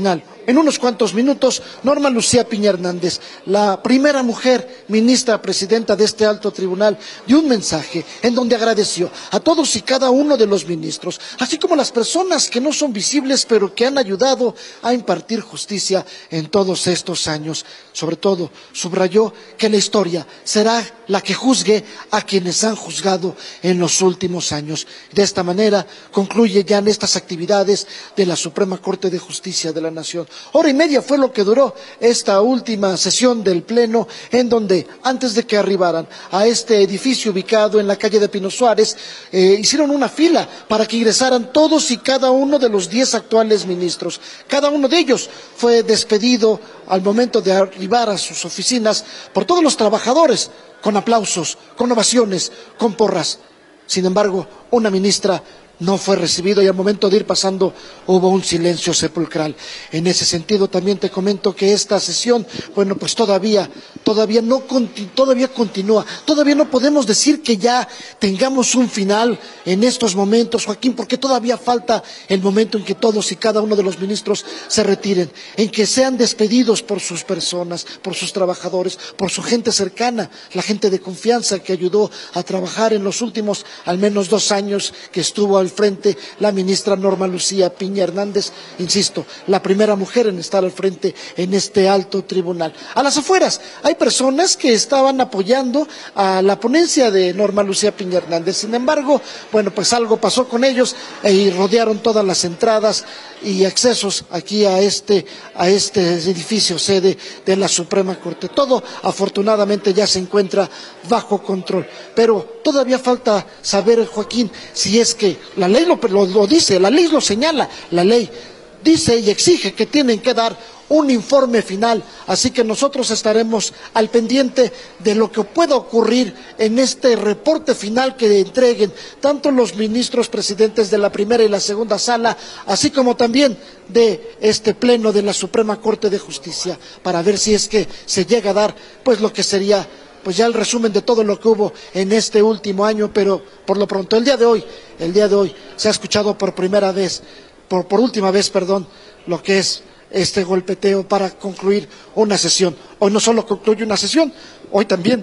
en unos cuantos minutos, Norma Lucía Piña Hernández, la primera mujer ministra presidenta de este alto tribunal, dio un mensaje en donde agradeció a todos y cada uno de los ministros, así como las personas que no son visibles pero que han ayudado a impartir justicia en todos estos años. Sobre todo, subrayó que la historia será la que juzgue a quienes han juzgado en los últimos años. De esta manera concluye ya en estas actividades de la Suprema Corte de Justicia de la Nación. Hora y media fue lo que duró esta última sesión del Pleno, en donde antes de que arribaran a este edificio ubicado en la calle de Pino Suárez, eh, hicieron una fila para que ingresaran todos y cada uno de los diez actuales ministros. Cada uno de ellos fue despedido al momento de arribar a sus oficinas por todos los trabajadores, con aplausos, con ovaciones, con porras. Sin embargo, una ministra no fue recibido y al momento de ir pasando hubo un silencio sepulcral. En ese sentido también te comento que esta sesión, bueno, pues todavía, todavía no, todavía continúa, todavía no podemos decir que ya tengamos un final en estos momentos, Joaquín, porque todavía falta el momento en que todos y cada uno de los ministros se retiren, en que sean despedidos por sus personas, por sus trabajadores, por su gente cercana, la gente de confianza que ayudó a trabajar en los últimos al menos dos años que estuvo al frente la ministra Norma Lucía Piña Hernández, insisto, la primera mujer en estar al frente en este alto tribunal. A las afueras hay personas que estaban apoyando a la ponencia de Norma Lucía Piña Hernández. Sin embargo, bueno, pues algo pasó con ellos y rodearon todas las entradas y accesos aquí a este, a este edificio sede de la Suprema Corte. Todo afortunadamente ya se encuentra bajo control, pero todavía falta saber, Joaquín, si es que la ley lo, lo, lo dice, la ley lo señala, la ley dice y exige que tienen que dar un informe final, así que nosotros estaremos al pendiente de lo que pueda ocurrir en este reporte final que entreguen tanto los ministros presidentes de la primera y la segunda sala, así como también de este pleno de la Suprema Corte de Justicia, para ver si es que se llega a dar pues lo que sería pues ya el resumen de todo lo que hubo en este último año. Pero por lo pronto el día de hoy, el día de hoy se ha escuchado por primera vez, por, por última vez, perdón, lo que es este golpeteo para concluir una sesión. Hoy no solo concluye una sesión, hoy también,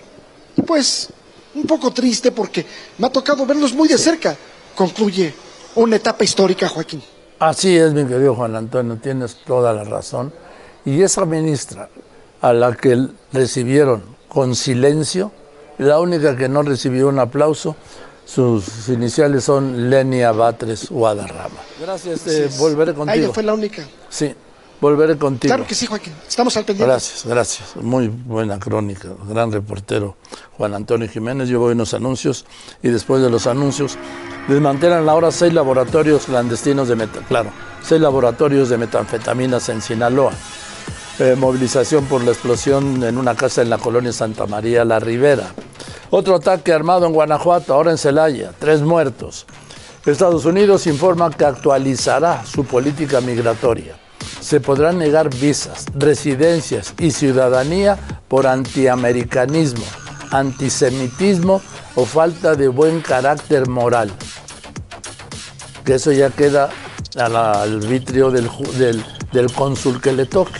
pues, un poco triste porque me ha tocado verlos muy de cerca, concluye una etapa histórica, Joaquín. Así es, mi querido Juan Antonio, tienes toda la razón. Y esa ministra a la que recibieron con silencio, la única que no recibió un aplauso, sus iniciales son Lenia Batres Guadarrama. Gracias, eh, sí, volveré contigo. Ella fue la única. Sí, volveré contigo. Claro que sí, Joaquín, estamos al pendiente. Gracias, gracias. Muy buena crónica, gran reportero Juan Antonio Jiménez. Yo voy a unos anuncios y después de los anuncios desmantelan ahora seis laboratorios clandestinos de meta, claro, seis laboratorios de metanfetaminas en Sinaloa. Eh, movilización por la explosión en una casa en la colonia Santa María La Ribera. Otro ataque armado en Guanajuato, ahora en Celaya, tres muertos. Estados Unidos informa que actualizará su política migratoria. Se podrán negar visas, residencias y ciudadanía por antiamericanismo, antisemitismo o falta de buen carácter moral. Que eso ya queda al arbitrio del, del, del cónsul que le toque.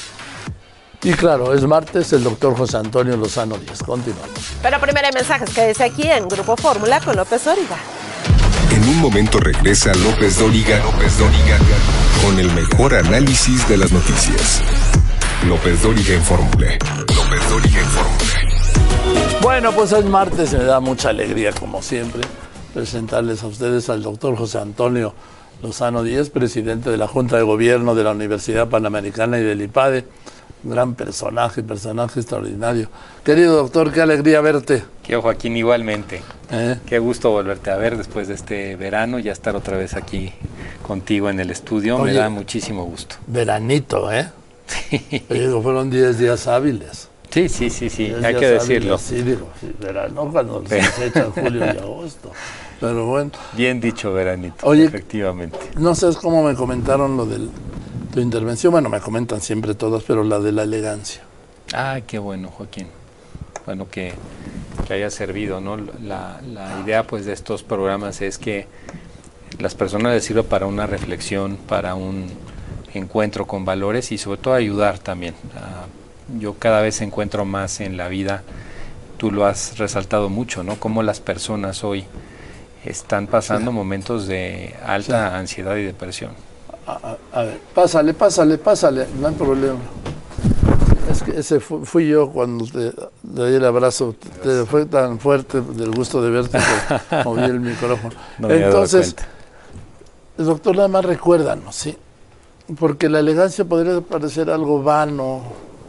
Y claro, es martes, el doctor José Antonio Lozano Díaz. Continuamos. Pero primero hay mensajes, quédese aquí en Grupo Fórmula con López Dóriga. En un momento regresa López Dóriga, López Dóriga, con el mejor análisis de las noticias. López Dóriga en Fórmula. López Dóriga en Fórmula. Bueno, pues es martes y me da mucha alegría, como siempre, presentarles a ustedes al doctor José Antonio Lozano Díaz, presidente de la Junta de Gobierno de la Universidad Panamericana y del IPADE. Gran personaje, personaje extraordinario. Querido doctor, qué alegría verte. Qué Joaquín, igualmente. ¿Eh? Qué gusto volverte a ver después de este verano, ya estar otra vez aquí contigo en el estudio. Oye, me da muchísimo gusto. Veranito, ¿eh? Sí. Digo, fueron diez días hábiles. Sí, sí, sí, sí, hay que decirlo. Hábiles, sí, digo, sí, verano cuando Pero... se echan julio y agosto. Pero bueno. Bien dicho, veranito. Oye, efectivamente. No sé cómo me comentaron lo del... tu intervención, bueno, me comentan siempre todas, pero la de la elegancia. Ah, qué bueno, Joaquín. Bueno, que, que haya servido, ¿no? La, la idea, pues, de estos programas es que las personas les sirva para una reflexión, para un encuentro con valores y sobre todo ayudar también. Uh, yo cada vez encuentro más en la vida, tú lo has resaltado mucho, ¿no? Cómo las personas hoy están pasando sí. momentos de alta sí. ansiedad y depresión. A, a, a ver, pásale, pásale, pásale, no hay problema. Es que ese fu, fui yo cuando te, te di el abrazo, te fue tan fuerte del gusto de verte que moví el micrófono. No Entonces, doctor, nada más recuérdanos, ¿sí? Porque la elegancia podría parecer algo vano,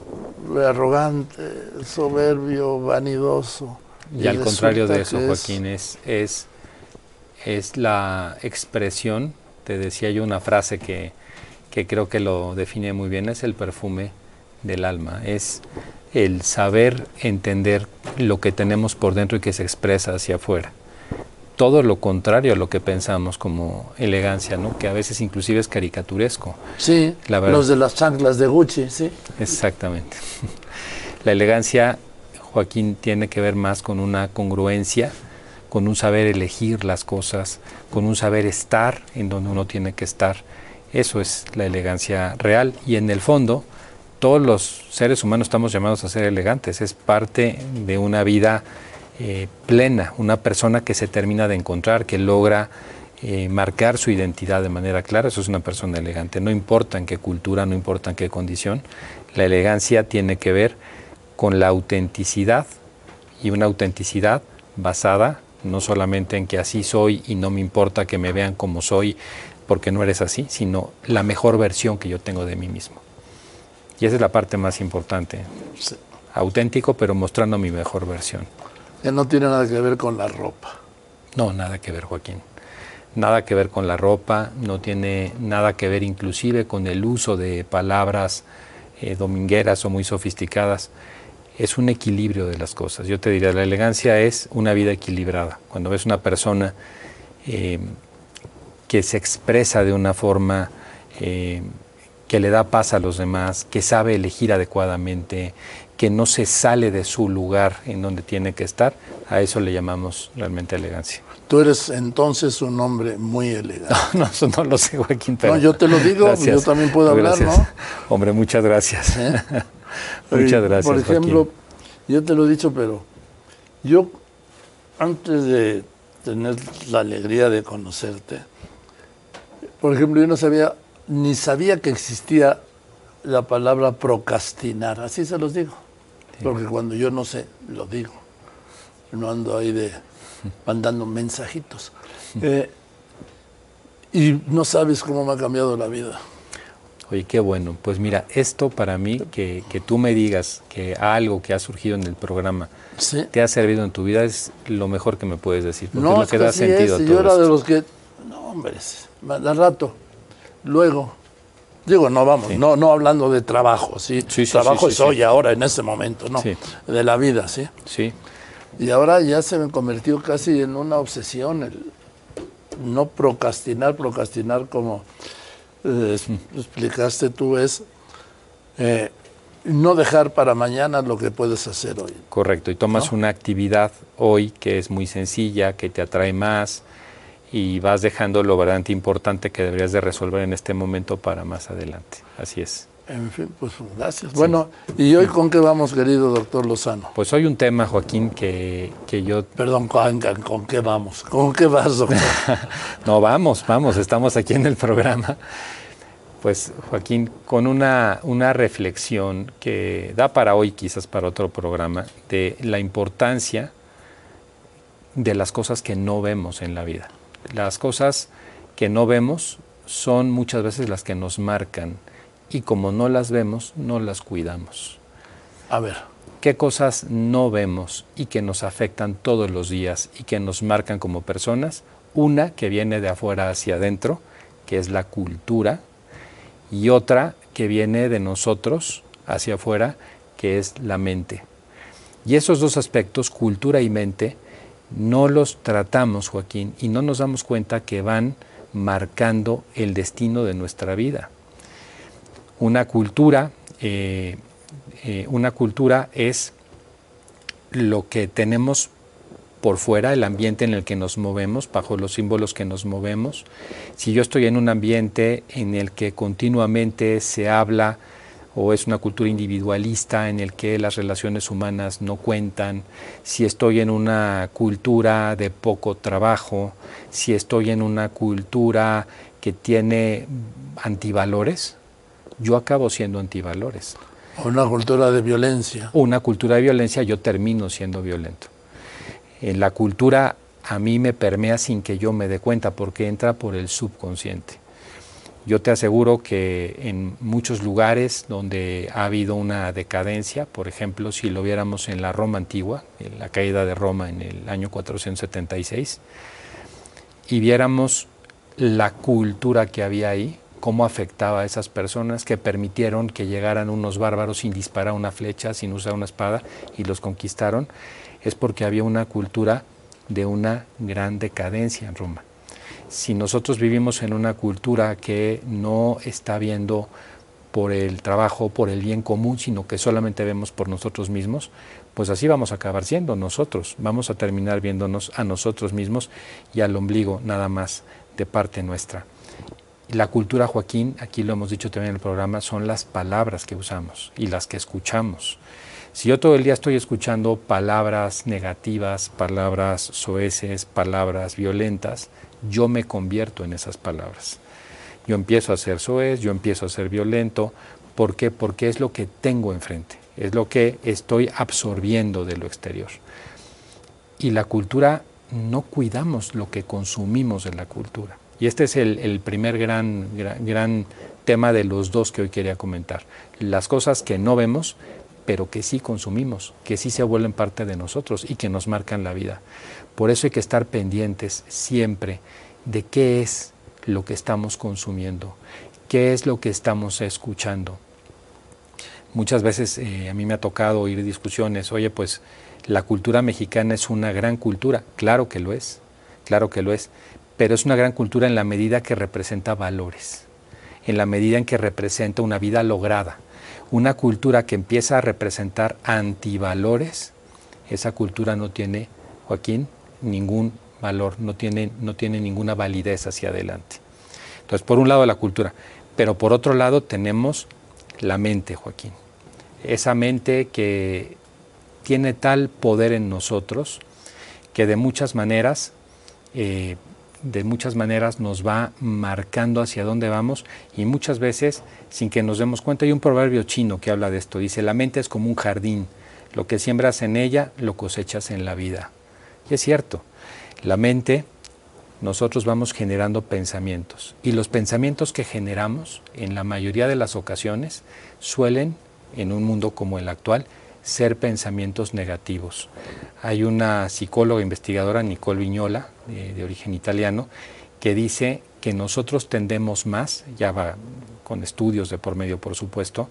arrogante, soberbio, vanidoso. Y, y al contrario de eso, Joaquín, es, es, es la expresión. Te decía yo una frase que, que creo que lo define muy bien, es el perfume del alma, es el saber entender lo que tenemos por dentro y que se expresa hacia afuera. Todo lo contrario a lo que pensamos como elegancia, ¿no? Que a veces inclusive es caricaturesco. Sí, la verdad. Los de las chanclas de Gucci, sí. Exactamente. La elegancia, Joaquín, tiene que ver más con una congruencia, con un saber elegir las cosas, con un saber estar en donde uno tiene que estar. Eso es la elegancia real. Y en el fondo, todos los seres humanos estamos llamados a ser elegantes. Es parte de una vida eh, plena, una persona que se termina de encontrar, que logra eh, marcar su identidad de manera clara. Eso es una persona elegante. No importa en qué cultura, no importa en qué condición. La elegancia tiene que ver con la autenticidad, y una autenticidad basada no solamente en que así soy y no me importa que me vean como soy porque no eres así, sino la mejor versión que yo tengo de mí mismo. Y esa es la parte más importante. Sí. Auténtico, pero mostrando mi mejor versión. Que no tiene nada que ver con la ropa. No, nada que ver, Joaquín. Nada que ver con la ropa, no tiene nada que ver inclusive con el uso de palabras eh, domingueras o muy sofisticadas. Es un equilibrio de las cosas. Yo te diría, la elegancia es una vida equilibrada. Cuando ves una persona eh, que se expresa de una forma eh, que le da paz a los demás, que sabe elegir adecuadamente, que no se sale de su lugar en donde tiene que estar, a eso le llamamos realmente elegancia. Tú eres entonces un hombre muy elegante. No, no, eso no lo sé, Joaquín. Pero no, yo te lo digo, gracias. Yo también puedo hablar, gracias. ¿no? Hombre, muchas gracias. ¿Eh? Muchas gracias, Por ejemplo, Joaquín. Yo te lo he dicho, pero yo antes de tener la alegría de conocerte, por ejemplo, yo no sabía, ni sabía que existía la palabra procrastinar, así se los digo, sí. Porque cuando yo no sé, lo digo, no ando ahí de mandando mensajitos. Eh, y no sabes cómo me ha cambiado la vida. Oye, qué bueno. Pues mira, esto para mí, que, que tú me digas que algo que ha surgido en el programa ¿sí? te ha servido en tu vida, es lo mejor que me puedes decir. Porque no, es lo que, que da sentido es, a todo yo era esto. de los que, no hombre, al rato, luego, digo, no vamos, sí. no, no hablando de trabajo, ¿sí? sí, sí trabajo sí, sí, es hoy, sí. ahora, en este momento, no, sí. de la vida, ¿sí? Sí. Y ahora ya se me convirtió casi en una obsesión, el no procrastinar, procrastinar como... Eh, explicaste tú, es eh, no dejar para mañana lo que puedes hacer hoy. Correcto, y tomas ¿no? una actividad hoy que es muy sencilla, que te atrae más y vas dejando lo verdaderamente importante que deberías de resolver en este momento para más adelante. Así es. En fin, pues gracias. Sí. Bueno, ¿y hoy con qué vamos, querido doctor Lozano? Pues hoy un tema, Joaquín, que, que yo... Perdón, ¿con, ¿con qué vamos? ¿Con qué vas, doctor? No, vamos, vamos, estamos aquí en el programa. Pues, Joaquín, con una, una reflexión que da para hoy, quizás para otro programa, de la importancia de las cosas que no vemos en la vida. Las cosas que no vemos son muchas veces las que nos marcan, y como no las vemos, no las cuidamos. A ver. ¿Qué cosas no vemos y que nos afectan todos los días y que nos marcan como personas? Una que viene de afuera hacia adentro, que es la cultura, y otra que viene de nosotros hacia afuera, que es la mente. Y esos dos aspectos, cultura y mente, no los tratamos, Joaquín, y no nos damos cuenta que van marcando el destino de nuestra vida. Una cultura, eh, eh, una cultura es lo que tenemos por fuera, el ambiente en el que nos movemos, bajo los símbolos que nos movemos. Si yo estoy en un ambiente en el que continuamente se habla o es una cultura individualista en el que las relaciones humanas no cuentan, si estoy en una cultura de poco trabajo, si estoy en una cultura que tiene antivalores, yo acabo siendo antivalores. Una cultura de violencia. Una cultura de violencia, yo termino siendo violento. En la cultura a mí me permea sin que yo me dé cuenta porque entra por el subconsciente. Yo te aseguro que en muchos lugares donde ha habido una decadencia, por ejemplo, si lo viéramos en la Roma antigua, en la caída de Roma en el año cuatrocientos setenta y seis, y viéramos la cultura que había ahí, cómo afectaba a esas personas que permitieron que llegaran unos bárbaros sin disparar una flecha, sin usar una espada, y los conquistaron, es porque había una cultura de una gran decadencia en Roma. Si nosotros vivimos en una cultura que no está viendo por el trabajo, por el bien común, sino que solamente vemos por nosotros mismos, pues así vamos a acabar siendo nosotros. Vamos a terminar viéndonos a nosotros mismos y al ombligo nada más de parte nuestra. La cultura, Joaquín, aquí lo hemos dicho también en el programa, son las palabras que usamos y las que escuchamos. Si yo todo el día estoy escuchando palabras negativas, palabras soeces, palabras violentas, yo me convierto en esas palabras. Yo empiezo a ser soez, yo empiezo a ser violento. ¿Por qué? Porque es lo que tengo enfrente, es lo que estoy absorbiendo de lo exterior. Y la cultura, no cuidamos lo que consumimos de la cultura. Y este es el, el primer gran, gran, gran tema de los dos que hoy quería comentar. Las cosas que no vemos, pero que sí consumimos, que sí se vuelven parte de nosotros y que nos marcan la vida. Por eso hay que estar pendientes siempre de qué es lo que estamos consumiendo, qué es lo que estamos escuchando. Muchas veces eh, a mí me ha tocado oír discusiones, oye, pues la cultura mexicana es una gran cultura. Claro que lo es, claro que lo es, pero es una gran cultura en la medida que representa valores, en la medida en que representa una vida lograda. Una cultura que empieza a representar antivalores, esa cultura no tiene, Joaquín, ningún valor, no tiene, no tiene ninguna validez hacia adelante. Entonces, por un lado la cultura, pero por otro lado tenemos la mente, Joaquín. Esa mente que tiene tal poder en nosotros que de muchas maneras, eh, de muchas maneras nos va marcando hacia dónde vamos y muchas veces sin que nos demos cuenta. Hay un proverbio chino que habla de esto, dice, la mente es como un jardín, lo que siembras en ella lo cosechas en la vida. Y es cierto, la mente, nosotros vamos generando pensamientos y los pensamientos que generamos en la mayoría de las ocasiones suelen, en un mundo como el actual, ser pensamientos negativos. Hay una psicóloga investigadora, Nicole Vignola, de, de origen italiano, que dice que nosotros tendemos más, ya va con estudios de por medio por supuesto,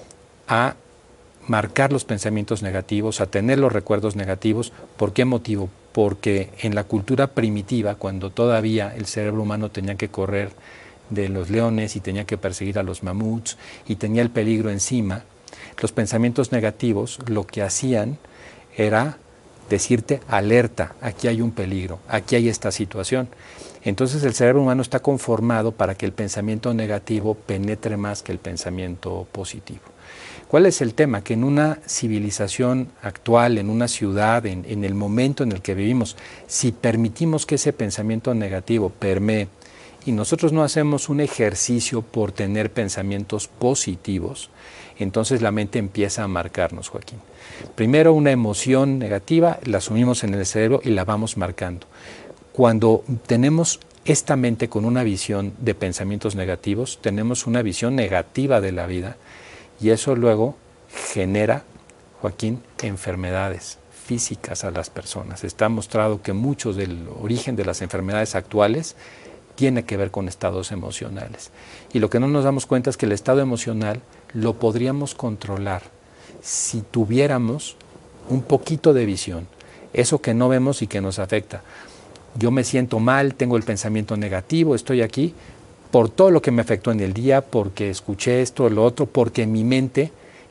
a marcar los pensamientos negativos, a tener los recuerdos negativos. ¿Por qué motivo? Porque en la cultura primitiva, cuando todavía el cerebro humano tenía que correr de los leones y tenía que perseguir a los mamuts y tenía el peligro encima, los pensamientos negativos lo que hacían era decirte alerta, aquí hay un peligro, aquí hay esta situación. Entonces el cerebro humano está conformado para que el pensamiento negativo penetre más que el pensamiento positivo. ¿Cuál es el tema? Que en una civilización actual, en una ciudad, en, en el momento en el que vivimos, si permitimos que ese pensamiento negativo permee y nosotros no hacemos un ejercicio por tener pensamientos positivos, entonces la mente empieza a marcarnos, Joaquín. Primero una emoción negativa, la asumimos en el cerebro y la vamos marcando. Cuando tenemos esta mente con una visión de pensamientos negativos, tenemos una visión negativa de la vida y eso luego genera, Joaquín, enfermedades físicas a las personas. Está mostrado que muchos del origen de las enfermedades actuales tiene que ver con estados emocionales. Y lo que no nos damos cuenta es que el estado emocional lo podríamos controlar si tuviéramos un poquito de visión, eso que no vemos y que nos afecta. Yo me siento mal, tengo el pensamiento negativo, estoy aquí por todo lo que me afectó en el día, porque escuché esto o lo otro, porque mi mente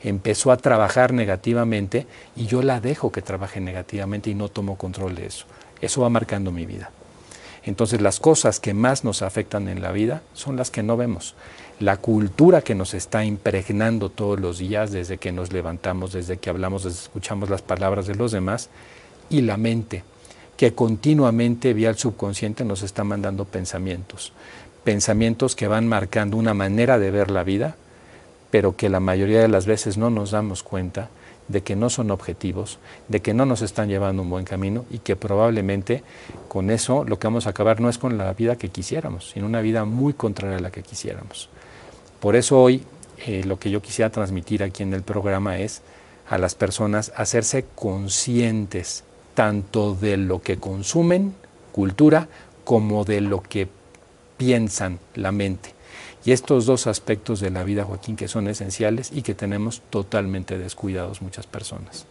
empezó a trabajar negativamente y yo la dejo que trabaje negativamente y no tomo control de eso. Eso va marcando mi vida. Entonces las cosas que más nos afectan en la vida son las que no vemos. La cultura que nos está impregnando todos los días, desde que nos levantamos, desde que hablamos, desde que escuchamos las palabras de los demás, y la mente, que continuamente vía el subconsciente nos está mandando pensamientos. Pensamientos que van marcando una manera de ver la vida, pero que la mayoría de las veces no nos damos cuenta de que no son objetivos, de que no nos están llevando un buen camino y que probablemente con eso lo que vamos a acabar no es con la vida que quisiéramos, sino una vida muy contraria a la que quisiéramos. Por eso hoy eh, lo que yo quisiera transmitir aquí en el programa es a las personas hacerse conscientes tanto de lo que consumen, cultura, como de lo que piensan, la mente. Y estos dos aspectos de la vida, Joaquín, que son esenciales y que tenemos totalmente descuidados muchas personas.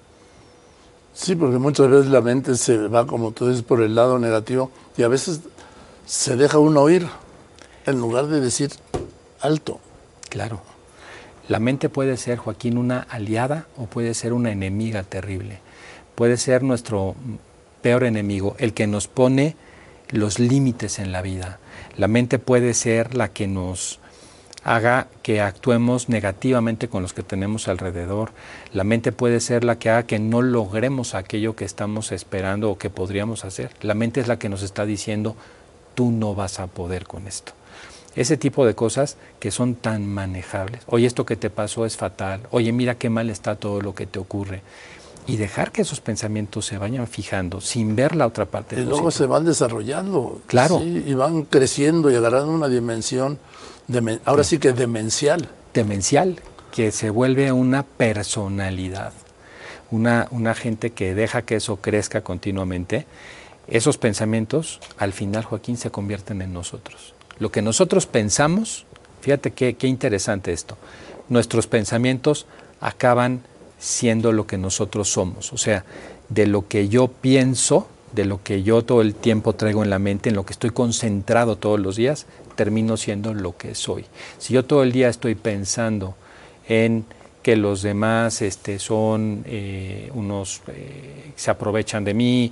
Sí, porque muchas veces la mente se va, como tú dices, por el lado negativo y a veces se deja uno oír en lugar de decir alto. Claro. La mente puede ser, Joaquín, una aliada o puede ser una enemiga terrible. Puede ser nuestro peor enemigo, el que nos pone los límites en la vida. La mente puede ser la que nos haga que actuemos negativamente con los que tenemos alrededor. La mente puede ser la que haga que no logremos aquello que estamos esperando o que podríamos hacer. La mente es la que nos está diciendo, tú no vas a poder con esto. Ese tipo de cosas que son tan manejables. Oye, esto que te pasó es fatal. Oye, mira qué mal está todo lo que te ocurre. Y dejar que esos pensamientos se vayan fijando sin ver la otra parte. Y luego se van desarrollando. Claro. Sí, y van creciendo y agarrando una dimensión, demen, ahora sí que demencial. Demencial, que se vuelve una personalidad. Una, una gente que deja que eso crezca continuamente. Esos pensamientos, al final, Joaquín, se convierten en nosotros. Lo que nosotros pensamos, fíjate qué, qué interesante esto, nuestros pensamientos acaban siendo lo que nosotros somos, o sea, de lo que yo pienso, de lo que yo todo el tiempo traigo en la mente, en lo que estoy concentrado todos los días, termino siendo lo que soy. Si yo todo el día estoy pensando en que los demás este, son eh, unos, eh, se aprovechan de mí,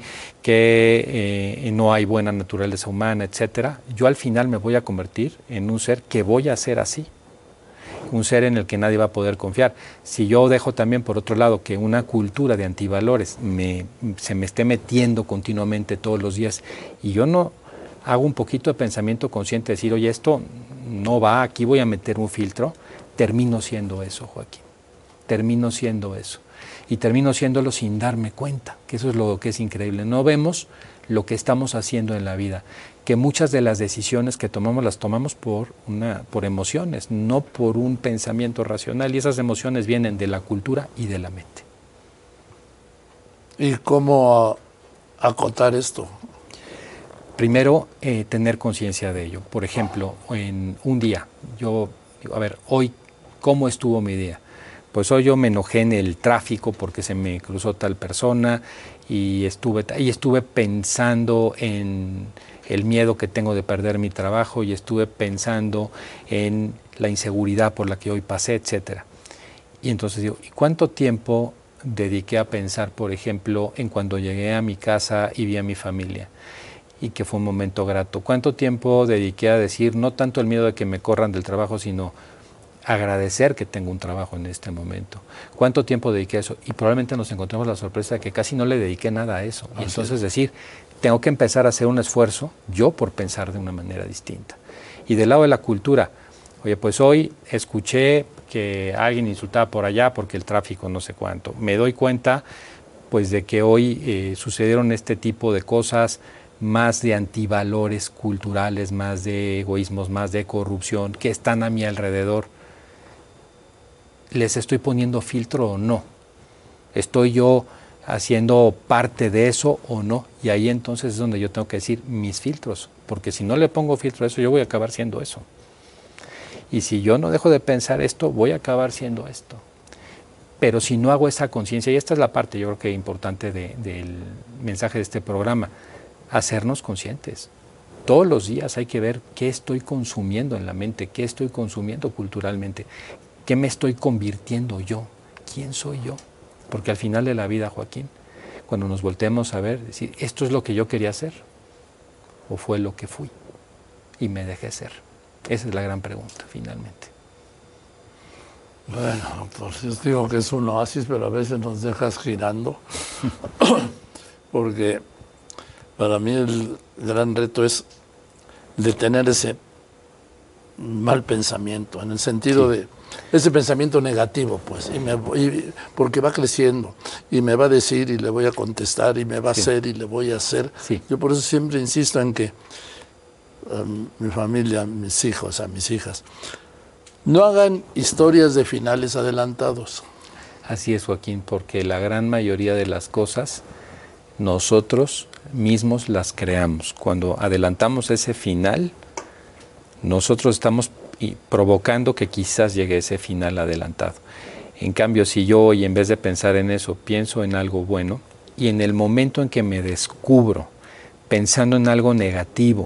que eh, no hay buena naturaleza humana, etcétera, yo al final me voy a convertir en un ser que voy a ser así. Un ser en el que nadie va a poder confiar. Si yo dejo también, por otro lado, que una cultura de antivalores me, se me esté metiendo continuamente todos los días y yo no hago un poquito de pensamiento consciente, de decir, oye, esto no va, aquí voy a meter un filtro, termino siendo eso, Joaquín. Termino siendo eso. Y termino siéndolo sin darme cuenta, que eso es lo que es increíble. No vemos lo que estamos haciendo en la vida, que muchas de las decisiones que tomamos las tomamos por, una, por emociones, no por un pensamiento racional, y esas emociones vienen de la cultura y de la mente. ¿Y cómo acotar esto? Primero, eh, tener conciencia de ello. Por ejemplo, en un día, yo digo, a ver, hoy, ¿cómo estuvo mi día? Pues hoy yo me enojé en el tráfico porque se me cruzó tal persona y estuve, y estuve pensando en el miedo que tengo de perder mi trabajo y estuve pensando en la inseguridad por la que hoy pasé, etcétera. Y entonces digo, ¿y cuánto tiempo dediqué a pensar, por ejemplo, en cuando llegué a mi casa y vi a mi familia? Y que fue un momento grato. ¿Cuánto tiempo dediqué a decir, no tanto el miedo de que me corran del trabajo, sino agradecer que tengo un trabajo en este momento? ¿Cuánto tiempo dediqué a eso? Y probablemente nos encontremos la sorpresa de que casi no le dediqué nada a eso. Y entonces decir, tengo que empezar a hacer un esfuerzo yo por pensar de una manera distinta. Y del lado de la cultura, oye, pues hoy escuché que alguien insultaba por allá porque el tráfico no sé cuánto. Me doy cuenta pues de que hoy eh, sucedieron este tipo de cosas, más de antivalores culturales, más de egoísmos, más de corrupción que están a mi alrededor. ¿Les estoy poniendo filtro o no? ¿Estoy yo haciendo parte de eso o no? Y ahí entonces es donde yo tengo que decir mis filtros, porque si no le pongo filtro a eso, yo voy a acabar siendo eso. Y si yo no dejo de pensar esto, voy a acabar siendo esto. Pero si no hago esa conciencia, y esta es la parte yo creo que importante de, del mensaje de este programa, hacernos conscientes. Todos los días hay que ver qué estoy consumiendo en la mente, qué estoy consumiendo culturalmente, qué me estoy convirtiendo yo, ¿quién soy yo? Porque al final de la vida, Joaquín, cuando nos volteemos a ver, decir, ¿esto es lo que yo quería hacer? ¿O fue lo que fui? Y me dejé ser. Esa es la gran pregunta, finalmente. Bueno, doctor, yo digo que es un oasis, pero a veces nos dejas girando. Porque para mí el gran reto es detener ese mal pensamiento, en el sentido sí. de ese pensamiento negativo, pues, y me, y, porque va creciendo, y me va a decir, y le voy a contestar, y me va a sí. hacer, y le voy a hacer. Sí. Yo por eso siempre insisto en que um, mi familia, mis hijos, a mis hijas, no hagan historias de finales adelantados. Así es, Joaquín, porque la gran mayoría de las cosas nosotros mismos las creamos. Cuando adelantamos ese final, nosotros estamos provocando que quizás llegue ese final adelantado. En cambio, si yo hoy, en vez de pensar en eso, pienso en algo bueno, y en el momento en que me descubro pensando en algo negativo,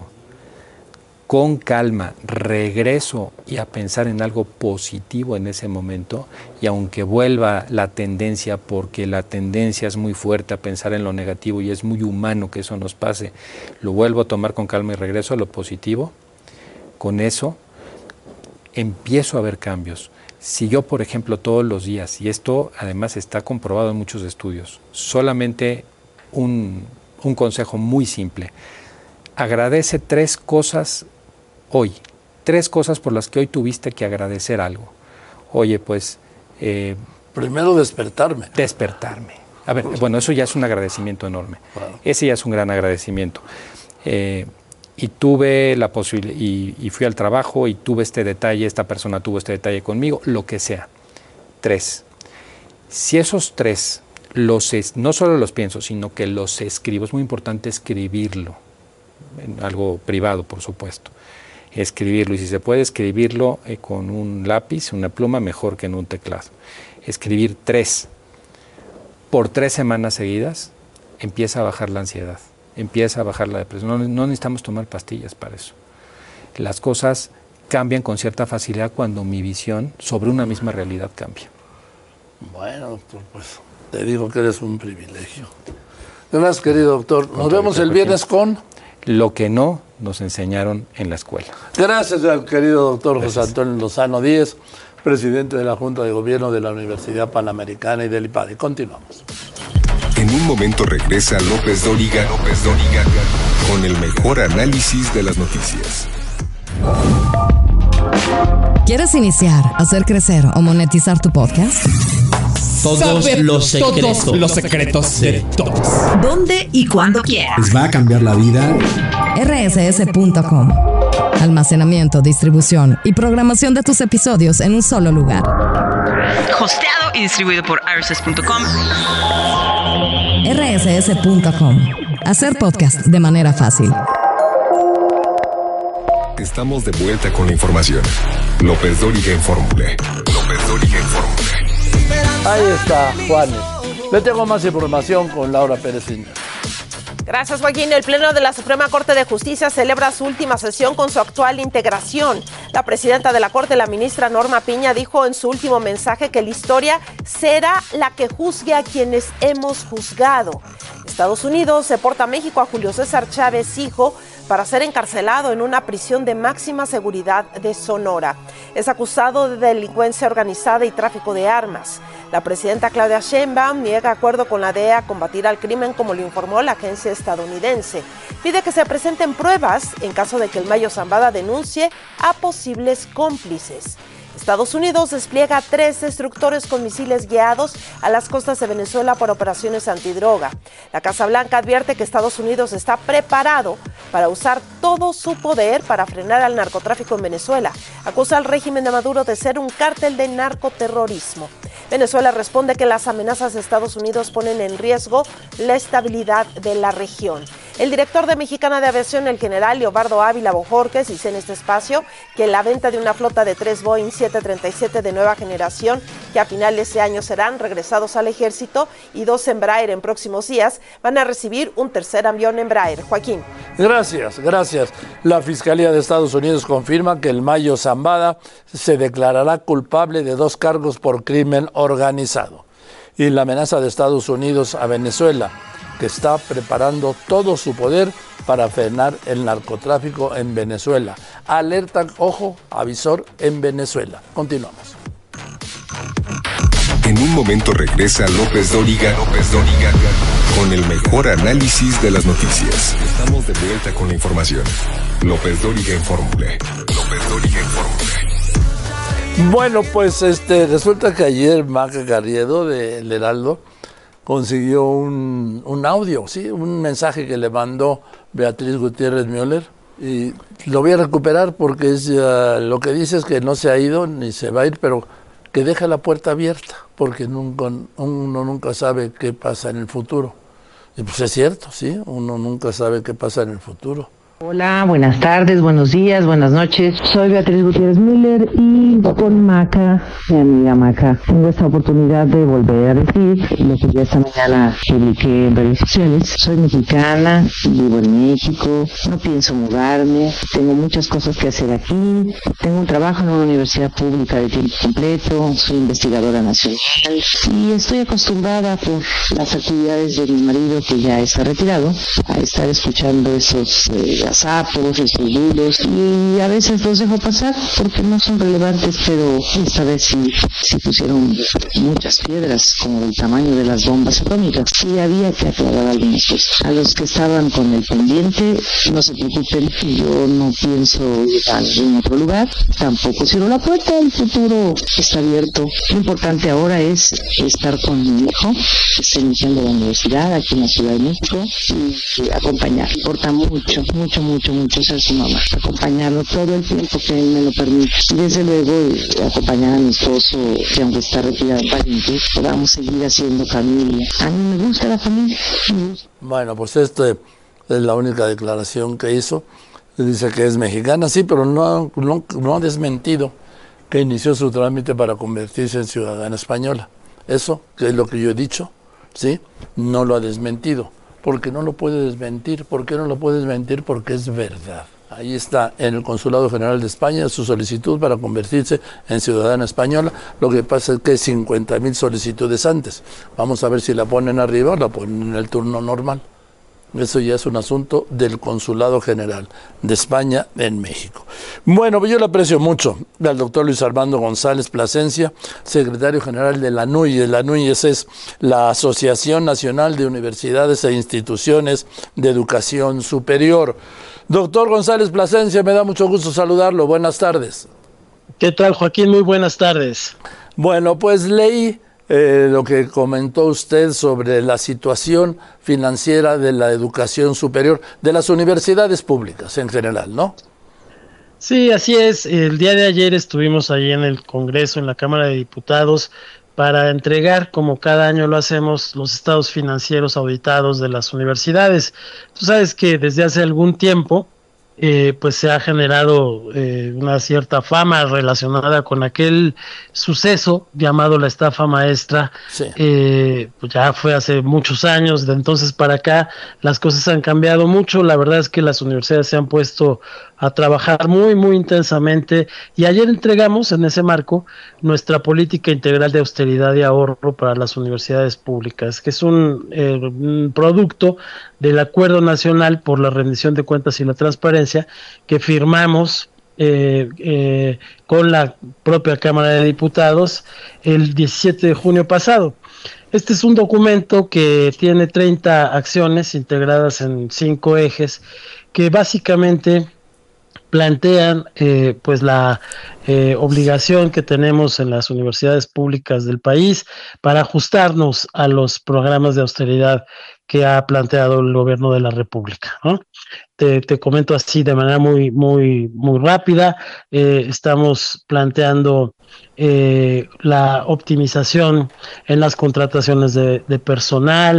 con calma, regreso y a pensar en algo positivo en ese momento, y aunque vuelva la tendencia, porque la tendencia es muy fuerte a pensar en lo negativo y es muy humano que eso nos pase, lo vuelvo a tomar con calma y regreso a lo positivo, con eso empiezo a ver cambios. Si yo, por ejemplo, todos los días, y esto además está comprobado en muchos estudios, solamente un, un consejo muy simple, agradece tres cosas hoy, tres cosas por las que hoy tuviste que agradecer algo. Oye, pues... Eh, Primero despertarme. Despertarme. A ver, bueno, eso ya es un agradecimiento enorme. Wow. Ese ya es un gran agradecimiento. Eh, y tuve la posibilidad, y, y fui al trabajo y tuve este detalle, esta persona tuvo este detalle conmigo, lo que sea. Tres. Si esos tres, los es, no solo los pienso, sino que los escribo, es muy importante escribirlo, en algo privado, por supuesto. Escribirlo, y si se puede escribirlo eh, con un lápiz, una pluma, mejor que en un teclado. Escribir tres por tres semanas seguidas, empieza a bajar la ansiedad, empieza a bajar la depresión. No, no necesitamos tomar pastillas para eso. Las cosas cambian con cierta facilidad cuando mi visión sobre una misma realidad cambia. Bueno, doctor, pues te digo que eres un privilegio. Gracias, querido doctor. Nos vemos el viernes con... Lo que no nos enseñaron en la escuela. Gracias al querido doctor José Antonio Lozano Díez, presidente de la Junta de Gobierno de la Universidad Panamericana y del IPADE. Continuamos. En un momento regresa López Dóriga, López Dóriga con el mejor análisis de las noticias. ¿Quieres iniciar, hacer crecer o monetizar tu podcast? Todos Saber los secretos. Todos los secretos de todos. ¿Dónde y cuándo quieras? Les va a cambiar la vida. R S S punto com. Almacenamiento, distribución y programación de tus episodios en un solo lugar. Hosteado y distribuido por R S S punto com. R S S punto com. Hacer podcast de manera fácil. Estamos de vuelta con la información. López Dóriga en Fórmula. López Dóriga en Fórmula. Ahí está, Juanes. Le tengo más información con Laura Pérez. Gracias, Joaquín. El Pleno de la Suprema Corte de Justicia celebra su última sesión con su actual integración. La presidenta de la Corte, la ministra Norma Piña, dijo en su último mensaje que la historia será la que juzgue a quienes hemos juzgado. Estados Unidos deporta a México a Julio César Chávez, hijo, para ser encarcelado en una prisión de máxima seguridad de Sonora. Es acusado de delincuencia organizada y tráfico de armas. La presidenta Claudia Sheinbaum niega acuerdo con la D E A a combatir al crimen, como lo informó la agencia estadounidense. Pide que se presenten pruebas en caso de que el Mayo Zambada denuncie a posibles cómplices. Estados Unidos despliega tres destructores con misiles guiados a las costas de Venezuela por operaciones antidroga. La Casa Blanca advierte que Estados Unidos está preparado para usar todo su poder para frenar al narcotráfico en Venezuela. Acusa al régimen de Maduro de ser un cártel de narcoterrorismo. Venezuela responde que las amenazas de Estados Unidos ponen en riesgo la estabilidad de la región. El director de Mexicana de Aviación, el general Leobardo Ávila Bojorquez, dice en este espacio que la venta de una flota de tres Boeing siete treinta y siete de nueva generación, que a final de ese año serán regresados al ejército, y dos Embraer en próximos días, van a recibir un tercer avión Embraer. Joaquín. Gracias, gracias. La Fiscalía de Estados Unidos confirma que el Mayo Zambada se declarará culpable de dos cargos por crimen organizado. Y la amenaza de Estados Unidos a Venezuela, que está preparando todo su poder para frenar el narcotráfico en Venezuela. Alerta, ojo, avisor en Venezuela. Continuamos. En un momento regresa López Dóriga, López Dóriga, con el mejor análisis de las noticias. Estamos de vuelta con la información. López Dóriga en Fórmula. López Dóriga en Fórmula. Bueno, pues este resulta que ayer Maca Garrido del Heraldo consiguió un, un audio, sí, un mensaje que le mandó Beatriz Gutiérrez Müller, y lo voy a recuperar porque es, uh, lo que dice es que no se ha ido ni se va a ir, pero que deja la puerta abierta, porque nunca, uno nunca sabe qué pasa en el futuro. Y pues es cierto, sí, uno nunca sabe qué pasa en el futuro. Hola, buenas tardes, buenos días, buenas noches. Soy Beatriz Gutiérrez Müller y con Maca, mi amiga Maca, tengo esta oportunidad de volver a decir lo que ya esta mañana publiqué en redes sociales. Soy mexicana, vivo en México, no pienso mudarme, tengo muchas cosas que hacer aquí, tengo un trabajo en una universidad pública de tiempo completo, soy investigadora nacional y estoy acostumbrada por las actividades de mi marido, que ya está retirado, a estar escuchando esos eh, gazapos, esos duros, y a veces los dejo pasar porque no son relevantes, pero esta vez sí, sí pusieron muchas piedras como del tamaño de las bombas atómicas y había que aclarar algunas cosas. A los que estaban con el pendiente, no se preocupen, yo no pienso ir a ningún otro lugar, tampoco cierro la puerta, el futuro está abierto. Lo importante ahora es estar con mi hijo, que está iniciando la universidad aquí en la Ciudad de México, y acompañar. Importa mucho, mucho, mucho, mucho ser su mamá, acompañarlo todo el tiempo que él me lo permite. Y desde luego acompañar a mi esposo, que aunque está retirado en Pariente, podamos seguir haciendo familia. A mí me gusta la familia. Bueno, pues esta es la única declaración que hizo. Dice que es mexicana, sí, pero no, no, no ha desmentido que inició su trámite para convertirse en ciudadana española. Eso, que es lo que yo he dicho, sí, no lo ha desmentido. Porque no lo puede desmentir. ¿Por qué no lo puede desmentir? Porque es verdad. Ahí está, en el Consulado General de España, su solicitud para convertirse en ciudadana española. Lo que pasa es que hay cincuenta mil solicitudes antes. Vamos a ver si la ponen arriba o la ponen en el turno normal. Eso ya es un asunto del Consulado General de España en México. Bueno, yo le aprecio mucho al doctor Luis Armando González Plasencia, secretario general de la NUYES. La NUYES es la Asociación Nacional de Universidades e Instituciones de Educación Superior. Doctor González Plasencia, me da mucho gusto saludarlo. Buenas tardes. ¿Qué tal, Joaquín? Muy buenas tardes. Bueno, pues leí Eh, lo que comentó usted sobre la situación financiera de la educación superior, de las universidades públicas en general, ¿no? Sí, así es. El día de ayer estuvimos ahí en el Congreso, en la Cámara de Diputados, para entregar, como cada año lo hacemos, los estados financieros auditados de las universidades. Tú sabes que desde hace algún tiempo Eh, pues se ha generado eh, una cierta fama relacionada con aquel suceso llamado la estafa maestra. Sí. Eh, pues ya fue hace muchos años, de entonces para acá las cosas han cambiado mucho. La verdad es que las universidades se han puesto a trabajar muy, muy intensamente, y ayer entregamos en ese marco nuestra política integral de austeridad y ahorro para las universidades públicas, que es un, eh, un producto del Acuerdo Nacional por la Rendición de Cuentas y la Transparencia que firmamos eh, eh, con la propia Cámara de Diputados el diecisiete de junio pasado. Este es un documento que tiene treinta acciones integradas en cinco ejes que básicamente plantean eh, pues la eh, obligación que tenemos en las universidades públicas del país para ajustarnos a los programas de austeridad que ha planteado el gobierno de la República, ¿no? Te, te comento así de manera muy, muy, muy rápida. Eh, estamos planteando eh, la optimización en las contrataciones de, de personal,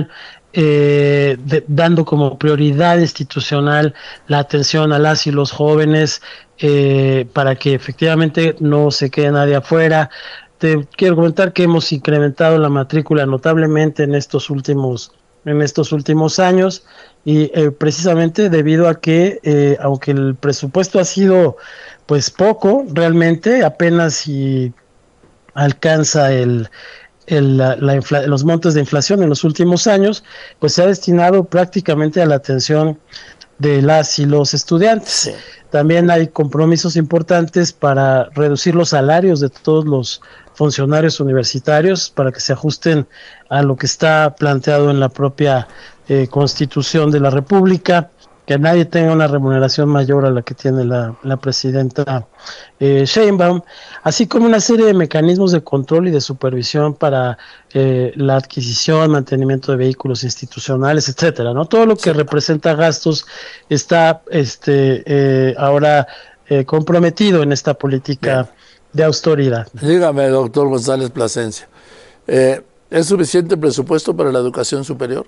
eh, de, dando como prioridad institucional la atención a las y los jóvenes eh, para que efectivamente no se quede nadie afuera. Te quiero comentar que hemos incrementado la matrícula notablemente en estos últimos en estos últimos años y eh, precisamente debido a que eh, aunque el presupuesto ha sido pues poco realmente, apenas si alcanza el El, la, la infla, los montos de inflación en los últimos años, pues se ha destinado prácticamente a la atención de las y los estudiantes. Sí. También hay compromisos importantes para reducir los salarios de todos los funcionarios universitarios para que se ajusten a lo que está planteado en la propia eh, Constitución de la República, que nadie tenga una remuneración mayor a la que tiene la, la presidenta eh, Sheinbaum, así como una serie de mecanismos de control y de supervisión para eh, la adquisición, mantenimiento de vehículos institucionales, etcétera, ¿no? Todo lo que sí. representa gastos está este eh, ahora eh, comprometido en esta política Bien. de austeridad. Dígame, doctor González Plasencia, eh, ¿es suficiente presupuesto para la educación superior?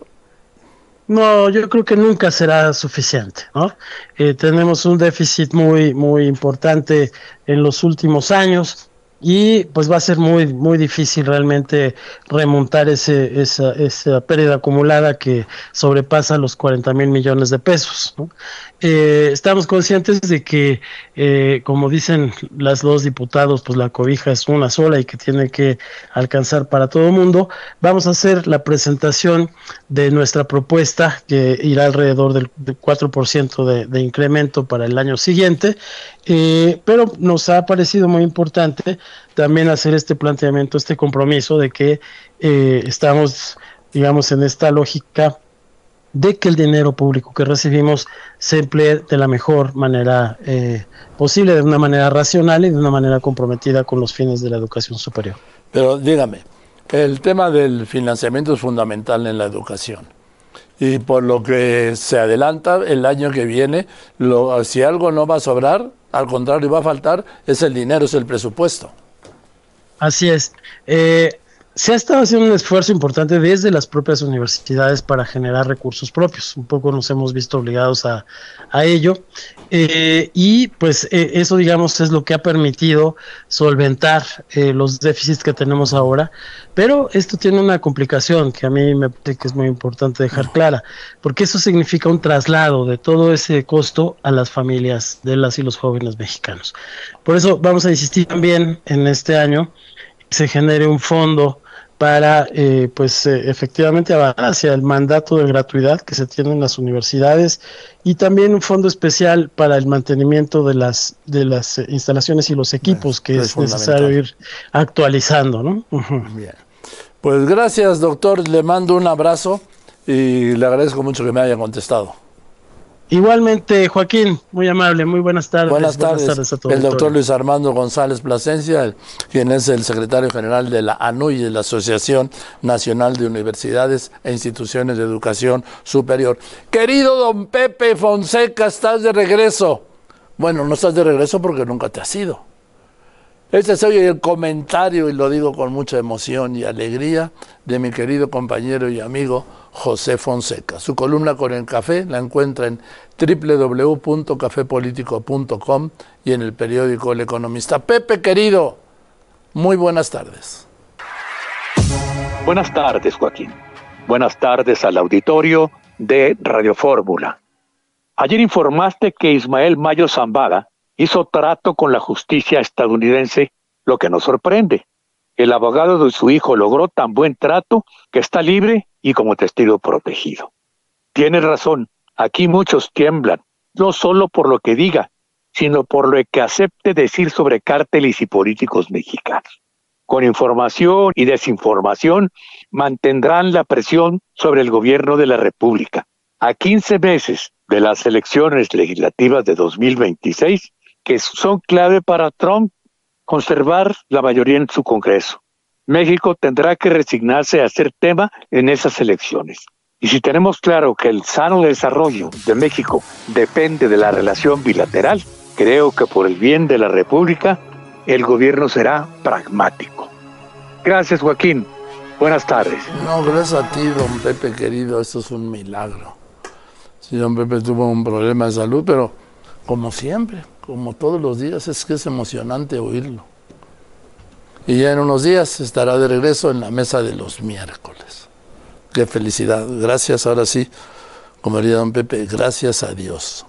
No, yo creo que nunca será suficiente, ¿no? Eh, tenemos un déficit muy, muy importante en los últimos años y pues va a ser muy, muy difícil realmente remontar ese, esa, esa pérdida acumulada que sobrepasa los cuarenta mil millones de pesos, ¿no? Eh, estamos conscientes de que, eh, como dicen las dos diputados, pues la cobija es una sola y que tiene que alcanzar para todo el mundo. Vamos a hacer la presentación de nuestra propuesta, que irá alrededor del, del cuatro por ciento de, de incremento para el año siguiente, eh, pero nos ha parecido muy importante también hacer este planteamiento, este compromiso de que eh, estamos, digamos, en esta lógica de que el dinero público que recibimos se emplee de la mejor manera eh, posible, de una manera racional y de una manera comprometida con los fines de la educación superior. Pero dígame, el tema del financiamiento es fundamental en la educación. Y por lo que se adelanta el año que viene, lo, si algo no va a sobrar, al contrario va a faltar, es el dinero, es el presupuesto. Así es. Eh, Se ha estado haciendo un esfuerzo importante desde las propias universidades para generar recursos propios. Un poco nos hemos visto obligados a, a ello. Eh, y pues eh, eso, digamos, es lo que ha permitido solventar eh, los déficits que tenemos ahora. Pero esto tiene una complicación que a mí me parece que es muy importante dejar clara, porque eso significa un traslado de todo ese costo a las familias de las y los jóvenes mexicanos. Por eso vamos a insistir también en este año que se genere un fondo para eh, pues eh, efectivamente avanzar hacia el mandato de gratuidad que se tiene en las universidades y también un fondo especial para el mantenimiento de las de las eh, instalaciones y los equipos que es, es necesario ir actualizando, ¿no? Uh-huh. Bien. Pues gracias, doctor, le mando un abrazo y le agradezco mucho que me haya contestado. Igualmente, Joaquín, muy amable, muy buenas tardes. Buenas tardes, buenas tardes a todos. El doctor Luis Armando González Plasencia, el, quien es el secretario general de la A N U Y, de la Asociación Nacional de Universidades e Instituciones de Educación Superior. Querido don Pepe Fonseca, estás de regreso. Bueno, no estás de regreso porque nunca te has ido. Este es hoy el comentario, y lo digo con mucha emoción y alegría, de mi querido compañero y amigo José Fonseca. Su columna con el café la encuentra en doble u doble u doble u punto café político punto com y en el periódico El Economista. Pepe, querido, muy buenas tardes. Buenas tardes, Joaquín. Buenas tardes al auditorio de Radio Fórmula. Ayer informaste que Ismael Mayo Zambada hizo trato con la justicia estadounidense, lo que nos sorprende. El abogado de su hijo logró tan buen trato que está libre y como testigo protegido. Tienes razón, aquí muchos tiemblan, no solo por lo que diga, sino por lo que acepte decir sobre cárteles y políticos mexicanos. Con información y desinformación mantendrán la presión sobre el gobierno de la República. A quince meses de las elecciones legislativas de dos mil veintiséis, que son clave para Trump conservar la mayoría en su Congreso. México tendrá que resignarse a ser tema en esas elecciones. Y si tenemos claro que el sano desarrollo de México depende de la relación bilateral, creo que por el bien de la República, el gobierno será pragmático. Gracias, Joaquín. Buenas tardes. No, gracias a ti, don Pepe, querido, esto es un milagro. Sí, don Pepe tuvo un problema de salud, pero como siempre, como todos los días, es que es emocionante oírlo. Y ya en unos días estará de regreso en la mesa de los miércoles. Qué felicidad. Gracias, ahora sí, como diría don Pepe, gracias a Dios.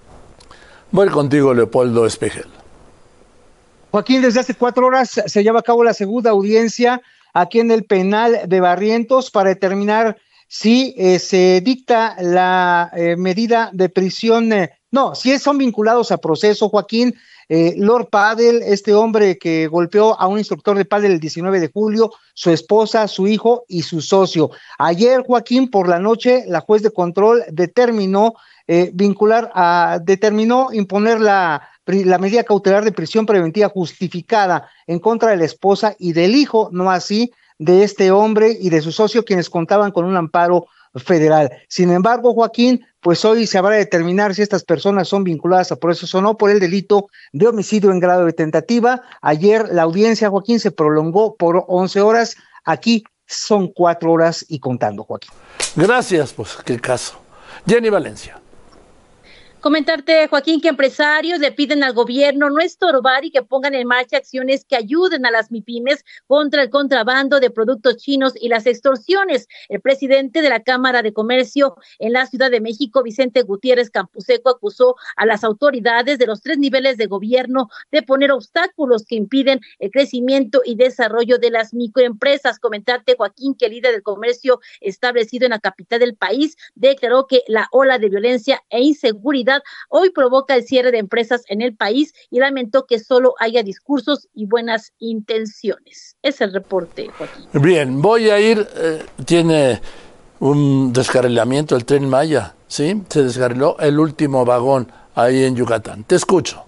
Voy contigo, Leopoldo Espejel. Joaquín, desde hace cuatro horas se lleva a cabo la segunda audiencia aquí en el penal de Barrientos para determinar si eh, se dicta la eh, medida de prisión, eh, no, si son vinculados a proceso, Joaquín. Eh, Lord Padel, este hombre que golpeó a un instructor de pádel el diecinueve de julio, su esposa, su hijo y su socio. Ayer, Joaquín, por la noche, la juez de control determinó eh, vincular, a, determinó imponer la, la medida cautelar de prisión preventiva justificada en contra de la esposa y del hijo, no así de este hombre y de su socio, quienes contaban con un amparo federal. Sin embargo, Joaquín, pues hoy se habrá de determinar si estas personas son vinculadas a procesos o no por el delito de homicidio en grado de tentativa. Ayer la audiencia, Joaquín, se prolongó por once horas. Aquí son cuatro horas y contando, Joaquín. Gracias, pues qué caso. Jenny Valencia. Comentarte, Joaquín, que empresarios le piden al gobierno no estorbar y que pongan en marcha acciones que ayuden a las MIPYMES contra el contrabando de productos chinos y las extorsiones. El presidente de la Cámara de Comercio en la Ciudad de México, Vicente Gutiérrez Campuseco, acusó a las autoridades de los tres niveles de gobierno de poner obstáculos que impiden el crecimiento y desarrollo de las microempresas. Comentarte, Joaquín, que el líder del comercio establecido en la capital del país declaró que la ola de violencia e inseguridad hoy provoca el cierre de empresas en el país y lamentó que solo haya discursos y buenas intenciones. Es el reporte, Joaquín. Bien, voy a ir, eh, tiene un descarrilamiento el Tren Maya, ¿sí? Se descarriló el último vagón ahí en Yucatán. Te escucho.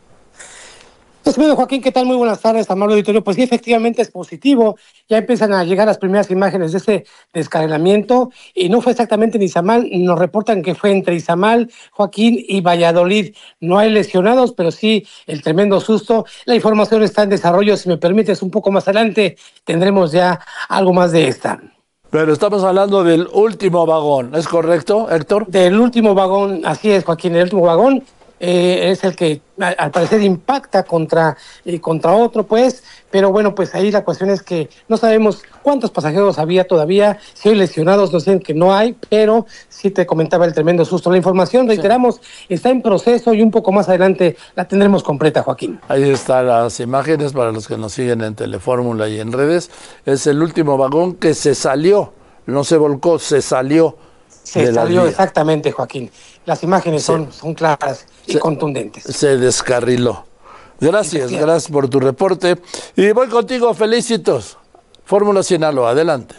Pues bueno, Joaquín, ¿qué tal? Muy buenas tardes, amable auditorio. Pues sí, efectivamente es positivo. Ya empiezan a llegar las primeras imágenes de este descarrilamiento y no fue exactamente en Izamal. Nos reportan que fue entre Izamal, Joaquín y Valladolid. No hay lesionados, pero sí el tremendo susto. La información está en desarrollo. Si me permites, un poco más adelante tendremos ya algo más de esta. Pero estamos hablando del último vagón, ¿es correcto, Héctor? Del último vagón, así es, Joaquín, el último vagón. Eh, es el que al parecer impacta contra, eh, contra otro, pues, pero bueno, pues ahí la cuestión es que no sabemos cuántos pasajeros había todavía, si hay lesionados, no sé que no hay, pero sí te comentaba el tremendo susto. La información, reiteramos, sí, está en proceso y un poco más adelante la tendremos completa, Joaquín. Ahí están las imágenes para los que nos siguen en Telefórmula y en redes. Es el último vagón que se salió, no se volcó, se salió. Se salió, exactamente, Joaquín. Las imágenes son, son claras y se, contundentes. Se descarriló. Gracias, sí, gracias por tu reporte. Y voy contigo, Felicitos. Fórmula Sinaloa, adelante.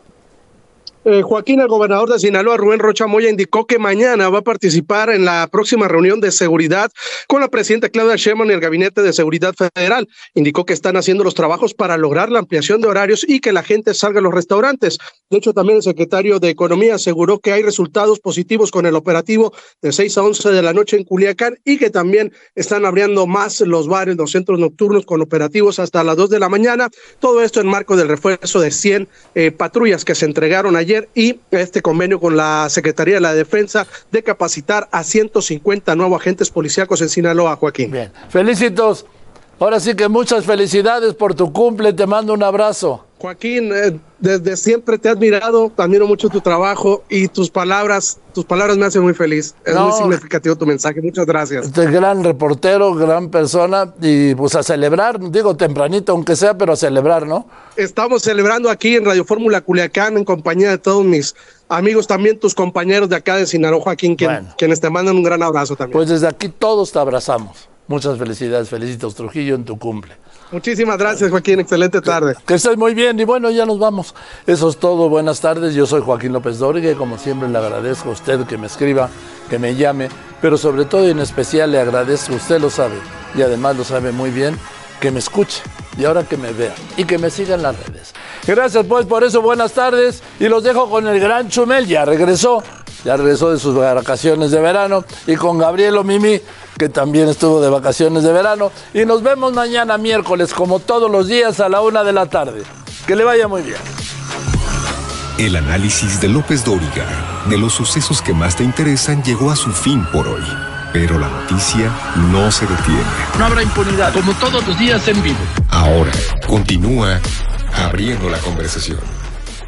Eh, Joaquín, el gobernador de Sinaloa, Rubén Rocha Moya, indicó que mañana va a participar en la próxima reunión de seguridad con la presidenta Claudia Sheinbaum y el Gabinete de Seguridad Federal. Indicó que están haciendo los trabajos para lograr la ampliación de horarios y que la gente salga a los restaurantes. De hecho, también el secretario de Economía aseguró que hay resultados positivos con el operativo de seis a once de la noche en Culiacán y que también están abriendo más los bares, los centros nocturnos con operativos hasta las dos de la mañana. Todo esto en marco del refuerzo de cien eh, patrullas que se entregaron ayer y este convenio con la Secretaría de la Defensa de capacitar a ciento cincuenta nuevos agentes policíacos en Sinaloa, Joaquín. Bien, felicitos. Ahora sí que muchas felicidades por tu cumple, te mando un abrazo. Joaquín, eh, desde siempre te he admirado, admiro mucho tu trabajo y tus palabras, tus palabras me hacen muy feliz. Es no, muy significativo tu mensaje, muchas gracias. Este gran reportero, gran persona y pues a celebrar, digo tempranito aunque sea, pero a celebrar, ¿no? Estamos celebrando aquí en Radio Fórmula Culiacán en compañía de todos mis amigos, también tus compañeros de acá de Sinaloa, Joaquín, quien, bueno, quienes te mandan un gran abrazo también. Pues desde aquí todos te abrazamos. Muchas felicidades, felicitos Trujillo en tu cumple. Muchísimas gracias, Joaquín, excelente tarde. Que, que estés muy bien y bueno, ya nos vamos. Eso es todo, buenas tardes, yo soy Joaquín López Dóriga y como siempre le agradezco a usted que me escriba, que me llame, pero sobre todo y en especial le agradezco, usted lo sabe y además lo sabe muy bien, que me escuche y ahora que me vea y que me siga en las redes. Gracias pues por eso, buenas tardes y los dejo con el gran Chumel, ya regresó, ya regresó de sus vacaciones de verano y con Gabrielo Mimi, que también estuvo de vacaciones de verano. Y nos vemos mañana miércoles, como todos los días, a la una de la tarde. Que le vaya muy bien. El análisis de López Dóriga de los sucesos que más te interesan llegó a su fin por hoy. Pero la noticia no se detiene. No habrá impunidad, como todos los días en vivo. Ahora, continúa abriendo la conversación.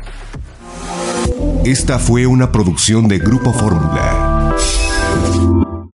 Esta fue una producción de Grupo Fórmula.